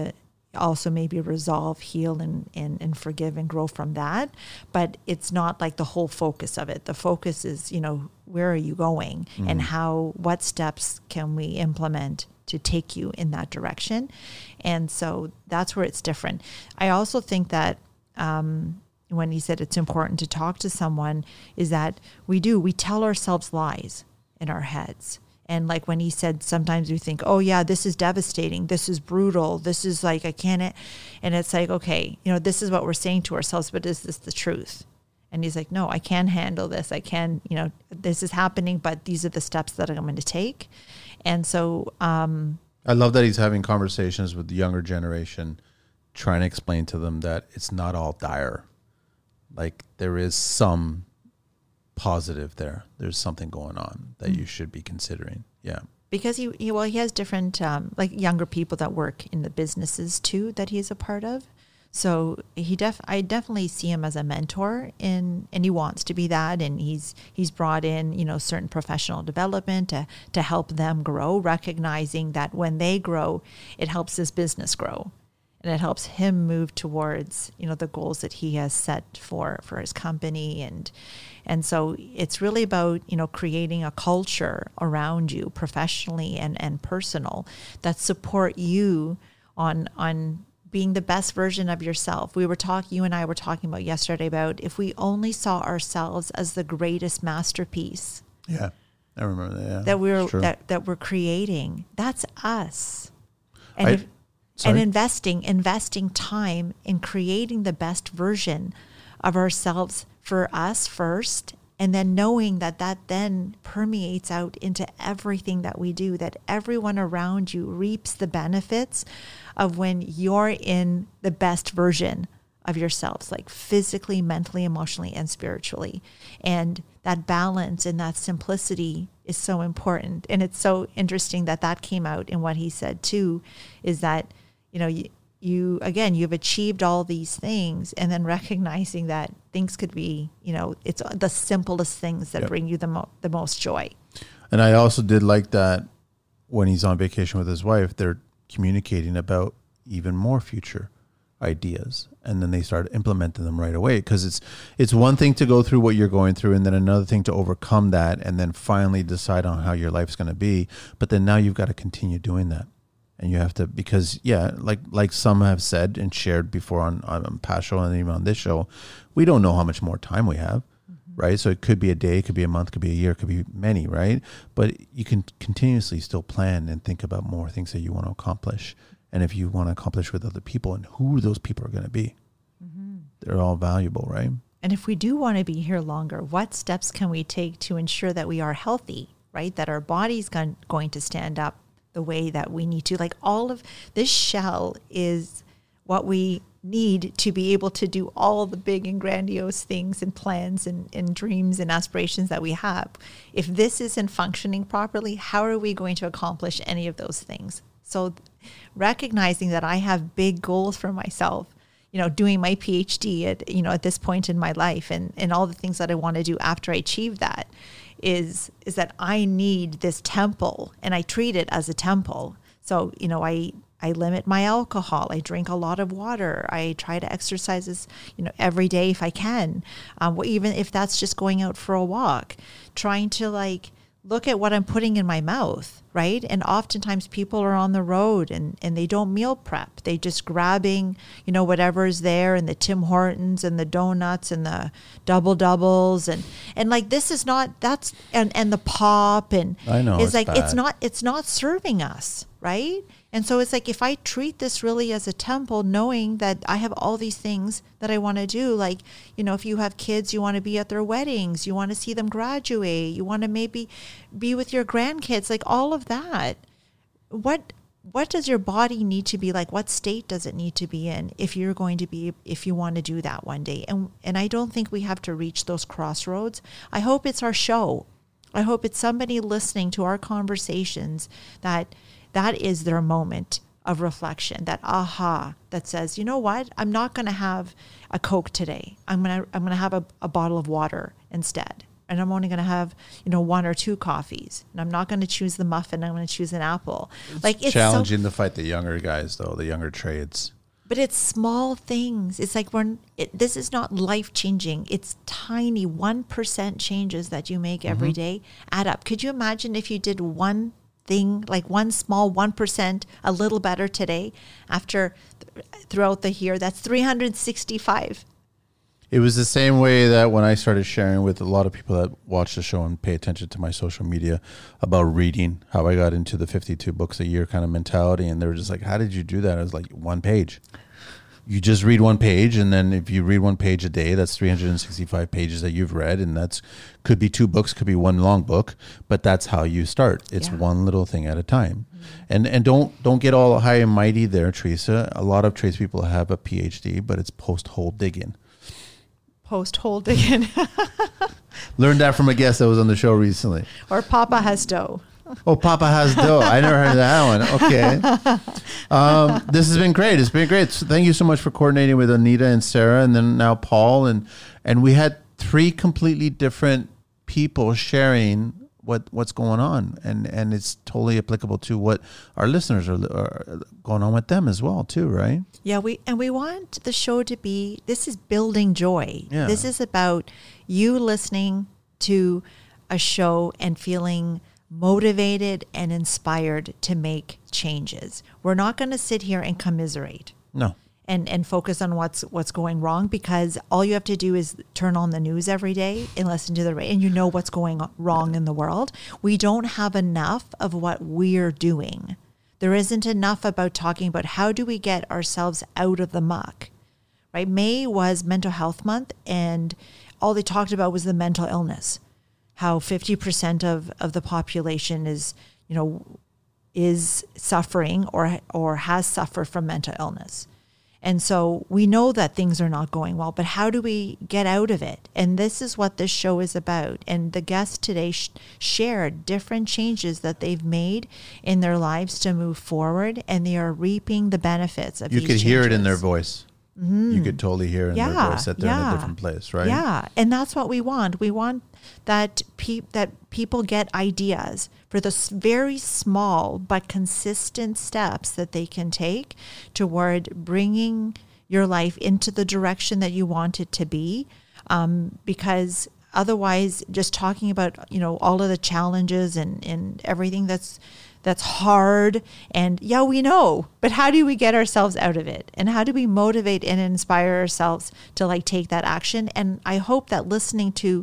also maybe resolve, heal, and forgive and grow from that. But it's not like the whole focus of it. The focus is, where are you going and what steps can we implement to take you in that direction? And so that's where it's different. I also think that when he said it's important to talk to someone, is that we tell ourselves lies in our heads. And like when he said, sometimes we think, oh yeah, this is devastating. This is brutal. This is like, I can't. And it's like, okay, this is what we're saying to ourselves, but is this the truth? And he's like, no, I can handle this. I can, this is happening, but these are the steps that I'm going to take. And so, I love that he's having conversations with the younger generation, trying to explain to them that it's not all dire. Like there is some positive there. There's something going on that you should be considering. Yeah. Because he has different, like younger people that work in the businesses too, that he's a part of. So I definitely see him as a mentor and he wants to be that. And he's brought in, certain professional development to help them grow, recognizing that when they grow, it helps his business grow. And it helps him move towards, the goals that he has set for his company. And so it's really about, creating a culture around you professionally and personal that support you on being the best version of yourself. You and I were talking about yesterday about if we only saw ourselves as the greatest masterpiece. Yeah. I remember that. Yeah. That we're creating. That's us. And investing time in creating the best version of ourselves for us first, and then knowing that then permeates out into everything that we do, that everyone around you reaps the benefits of when you're in the best version of yourselves, like physically, mentally, emotionally, and spiritually. And that balance and that simplicity is so important. And it's so interesting that came out in what he said too, is that you've achieved all these things, and then recognizing that things could be, it's the simplest things that bring you the most joy. And I also did like that when he's on vacation with his wife, they're communicating about even more future ideas, and then they start implementing them right away. Because it's one thing to go through what you're going through, and then another thing to overcome that, and then finally decide on how your life's going to be. But then now you've got to continue doing that. And you have to, because like some have said and shared before on past show and even on this show, we don't know how much more time we have, right? So it could be a day, it could be a month, it could be a year, it could be many, right? But you can continuously still plan and think about more things that you want to accomplish. And if you want to accomplish with other people, and who those people are going to be, they're all valuable, right? And if we do want to be here longer, what steps can we take to ensure that we are healthy, right? That our body's going to stand up the way that we need to. Like all of this shell is what we need to be able to do all the big and grandiose things and plans and dreams and aspirations that we have. If this isn't functioning properly, how are we going to accomplish any of those things? So recognizing that I have big goals for myself, doing my PhD at this point in my life and all the things that I want to do after I achieve that, is that I need this temple, and I treat it as a temple. So, I limit my alcohol. I drink a lot of water. I try to exercise, every day if I can. Even if that's just going out for a walk, trying to look at what I'm putting in my mouth, right? And oftentimes people are on the road and they don't meal prep. They just grabbing, whatever's there, and the Tim Hortons and the donuts and the doubles and this is not, that's, and the pop, and I know it's it's not serving us, right? And so it's like, if I treat this really as a temple, knowing that I have all these things that I want to do, if you have kids, you want to be at their weddings, you want to see them graduate, you want to maybe be with your grandkids, all of that. What does your body need to be like? What state does it need to be in if you want to do that one day? And I don't think we have to reach those crossroads. I hope it's our show. I hope it's somebody listening to our conversations that is their moment of reflection, that aha, that says, you know what, I'm not going to have a Coke today. I'm going to have a bottle of water instead. And I'm only going to have, one or two coffees. And I'm not going to choose the muffin. I'm going to choose an apple. It's challenging to fight the younger guys, though, the younger trades. But it's small things. It's like this is not life-changing. It's tiny 1% changes that you make every day add up. Could you imagine if you did one thing, like one small 1%, a little better today after throughout the year? That's 365. It was the same way that when I started sharing with a lot of people that watch the show and pay attention to my social media about reading, how I got into the 52 books a year kind of mentality. And they were just like, how did you do that? I was like, one page. You just read one page. And then if you read one page a day, that's 365 pages that you've read. And that's could be 2 books, could be one long book, but that's how you start. It's one little thing at a time. And don't get all high and mighty there, Teresa. A lot of tradespeople have a PhD, but it's post-hole digging. Post-hole digging. Learned that from a guest that was on the show recently. Or Papa has dough. Oh, Papa has dough. I never heard that one. Okay. This has been great. It's been great. So thank you so much for coordinating with Anita and Sarah and then now Paul. And we had 3 completely different people sharing what's going on. And it's totally applicable to what our listeners are going on with them as well too, right? Yeah, we want the show to be, this is building joy. Yeah. This is about you listening to a show and feeling motivated and inspired to make changes. We're not going to sit here and commiserate. No. And focus on what's going wrong, because all you have to do is turn on the news every day and listen to the radio, and you know what's going wrong in the world. We don't have enough of what we're doing. There isn't enough about talking about how do we get ourselves out of the muck, right? May was Mental Health Month, and all they talked about was the mental illness, how 50% of the population is suffering or has suffered from mental illness. And so we know that things are not going well, but how do we get out of it? And this is what this show is about. And the guests today shared different changes that they've made in their lives to move forward, and they are reaping the benefits of these changes. You could hear it in their voice. Mm-hmm. You could totally hear in their voice that they're in a different place, right? Yeah, and that's what we want. We want that people get ideas for the very small but consistent steps that they can take toward bringing your life into the direction that you want it to be. Because otherwise, just talking about all of the challenges and everything that's hard, and we know, but how do we get ourselves out of it? And how do we motivate and inspire ourselves to take that action? And I hope that listening to,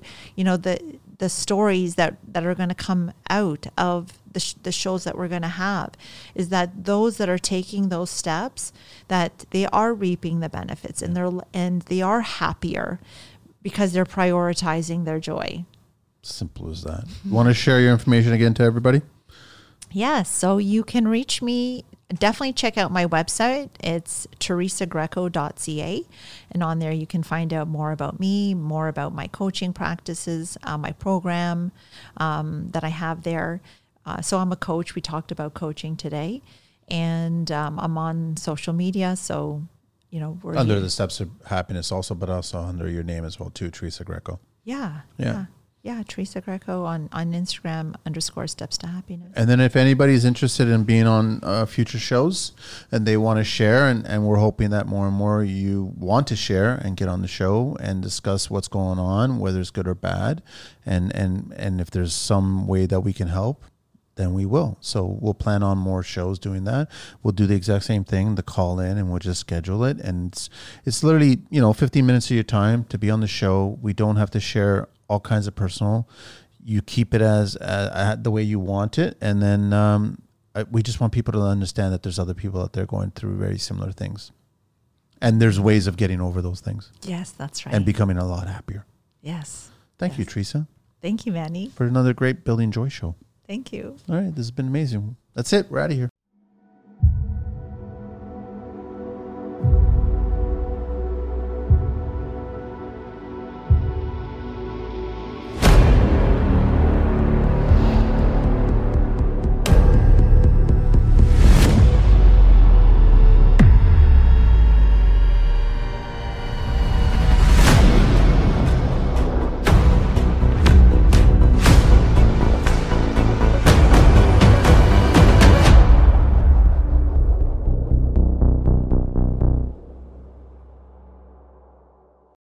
the stories that are going to come out of the shows that we're going to have is that those that are taking those steps, that they are reaping the benefits and they are happier because they're prioritizing their joy. Simple as that. You want to share your information again to everybody? Yes, so you can reach me. Definitely check out my website. It's teresagreco.ca. And on there you can find out more about me, more about my coaching practices, my program that I have there. So I'm a coach. We talked about coaching today. And I'm on social media. So, we're under the Steps of Happiness also, but also under your name as well too, Teresa Greco. Yeah. Teresa Greco on Instagram _Steps to Happiness. And then if anybody's interested in being on future shows and they want to share, and we're hoping that more and more you want to share and get on the show and discuss what's going on, whether it's good or bad, and if there's some way that we can help, then we will. So we'll plan on more shows doing that. We'll do the exact same thing, the call in, and we'll just schedule it. And it's literally, 15 minutes of your time to be on the show. We don't have to share all kinds of personal. You keep it as the way you want it. And then we just want people to understand that there's other people out there going through very similar things. And there's ways of getting over those things. Yes, that's right. And becoming a lot happier. Yes. Thank you, Teresa. Thank you, Manny. For another great Building Joy show. Thank you. All right. This has been amazing. That's it. We're out of here.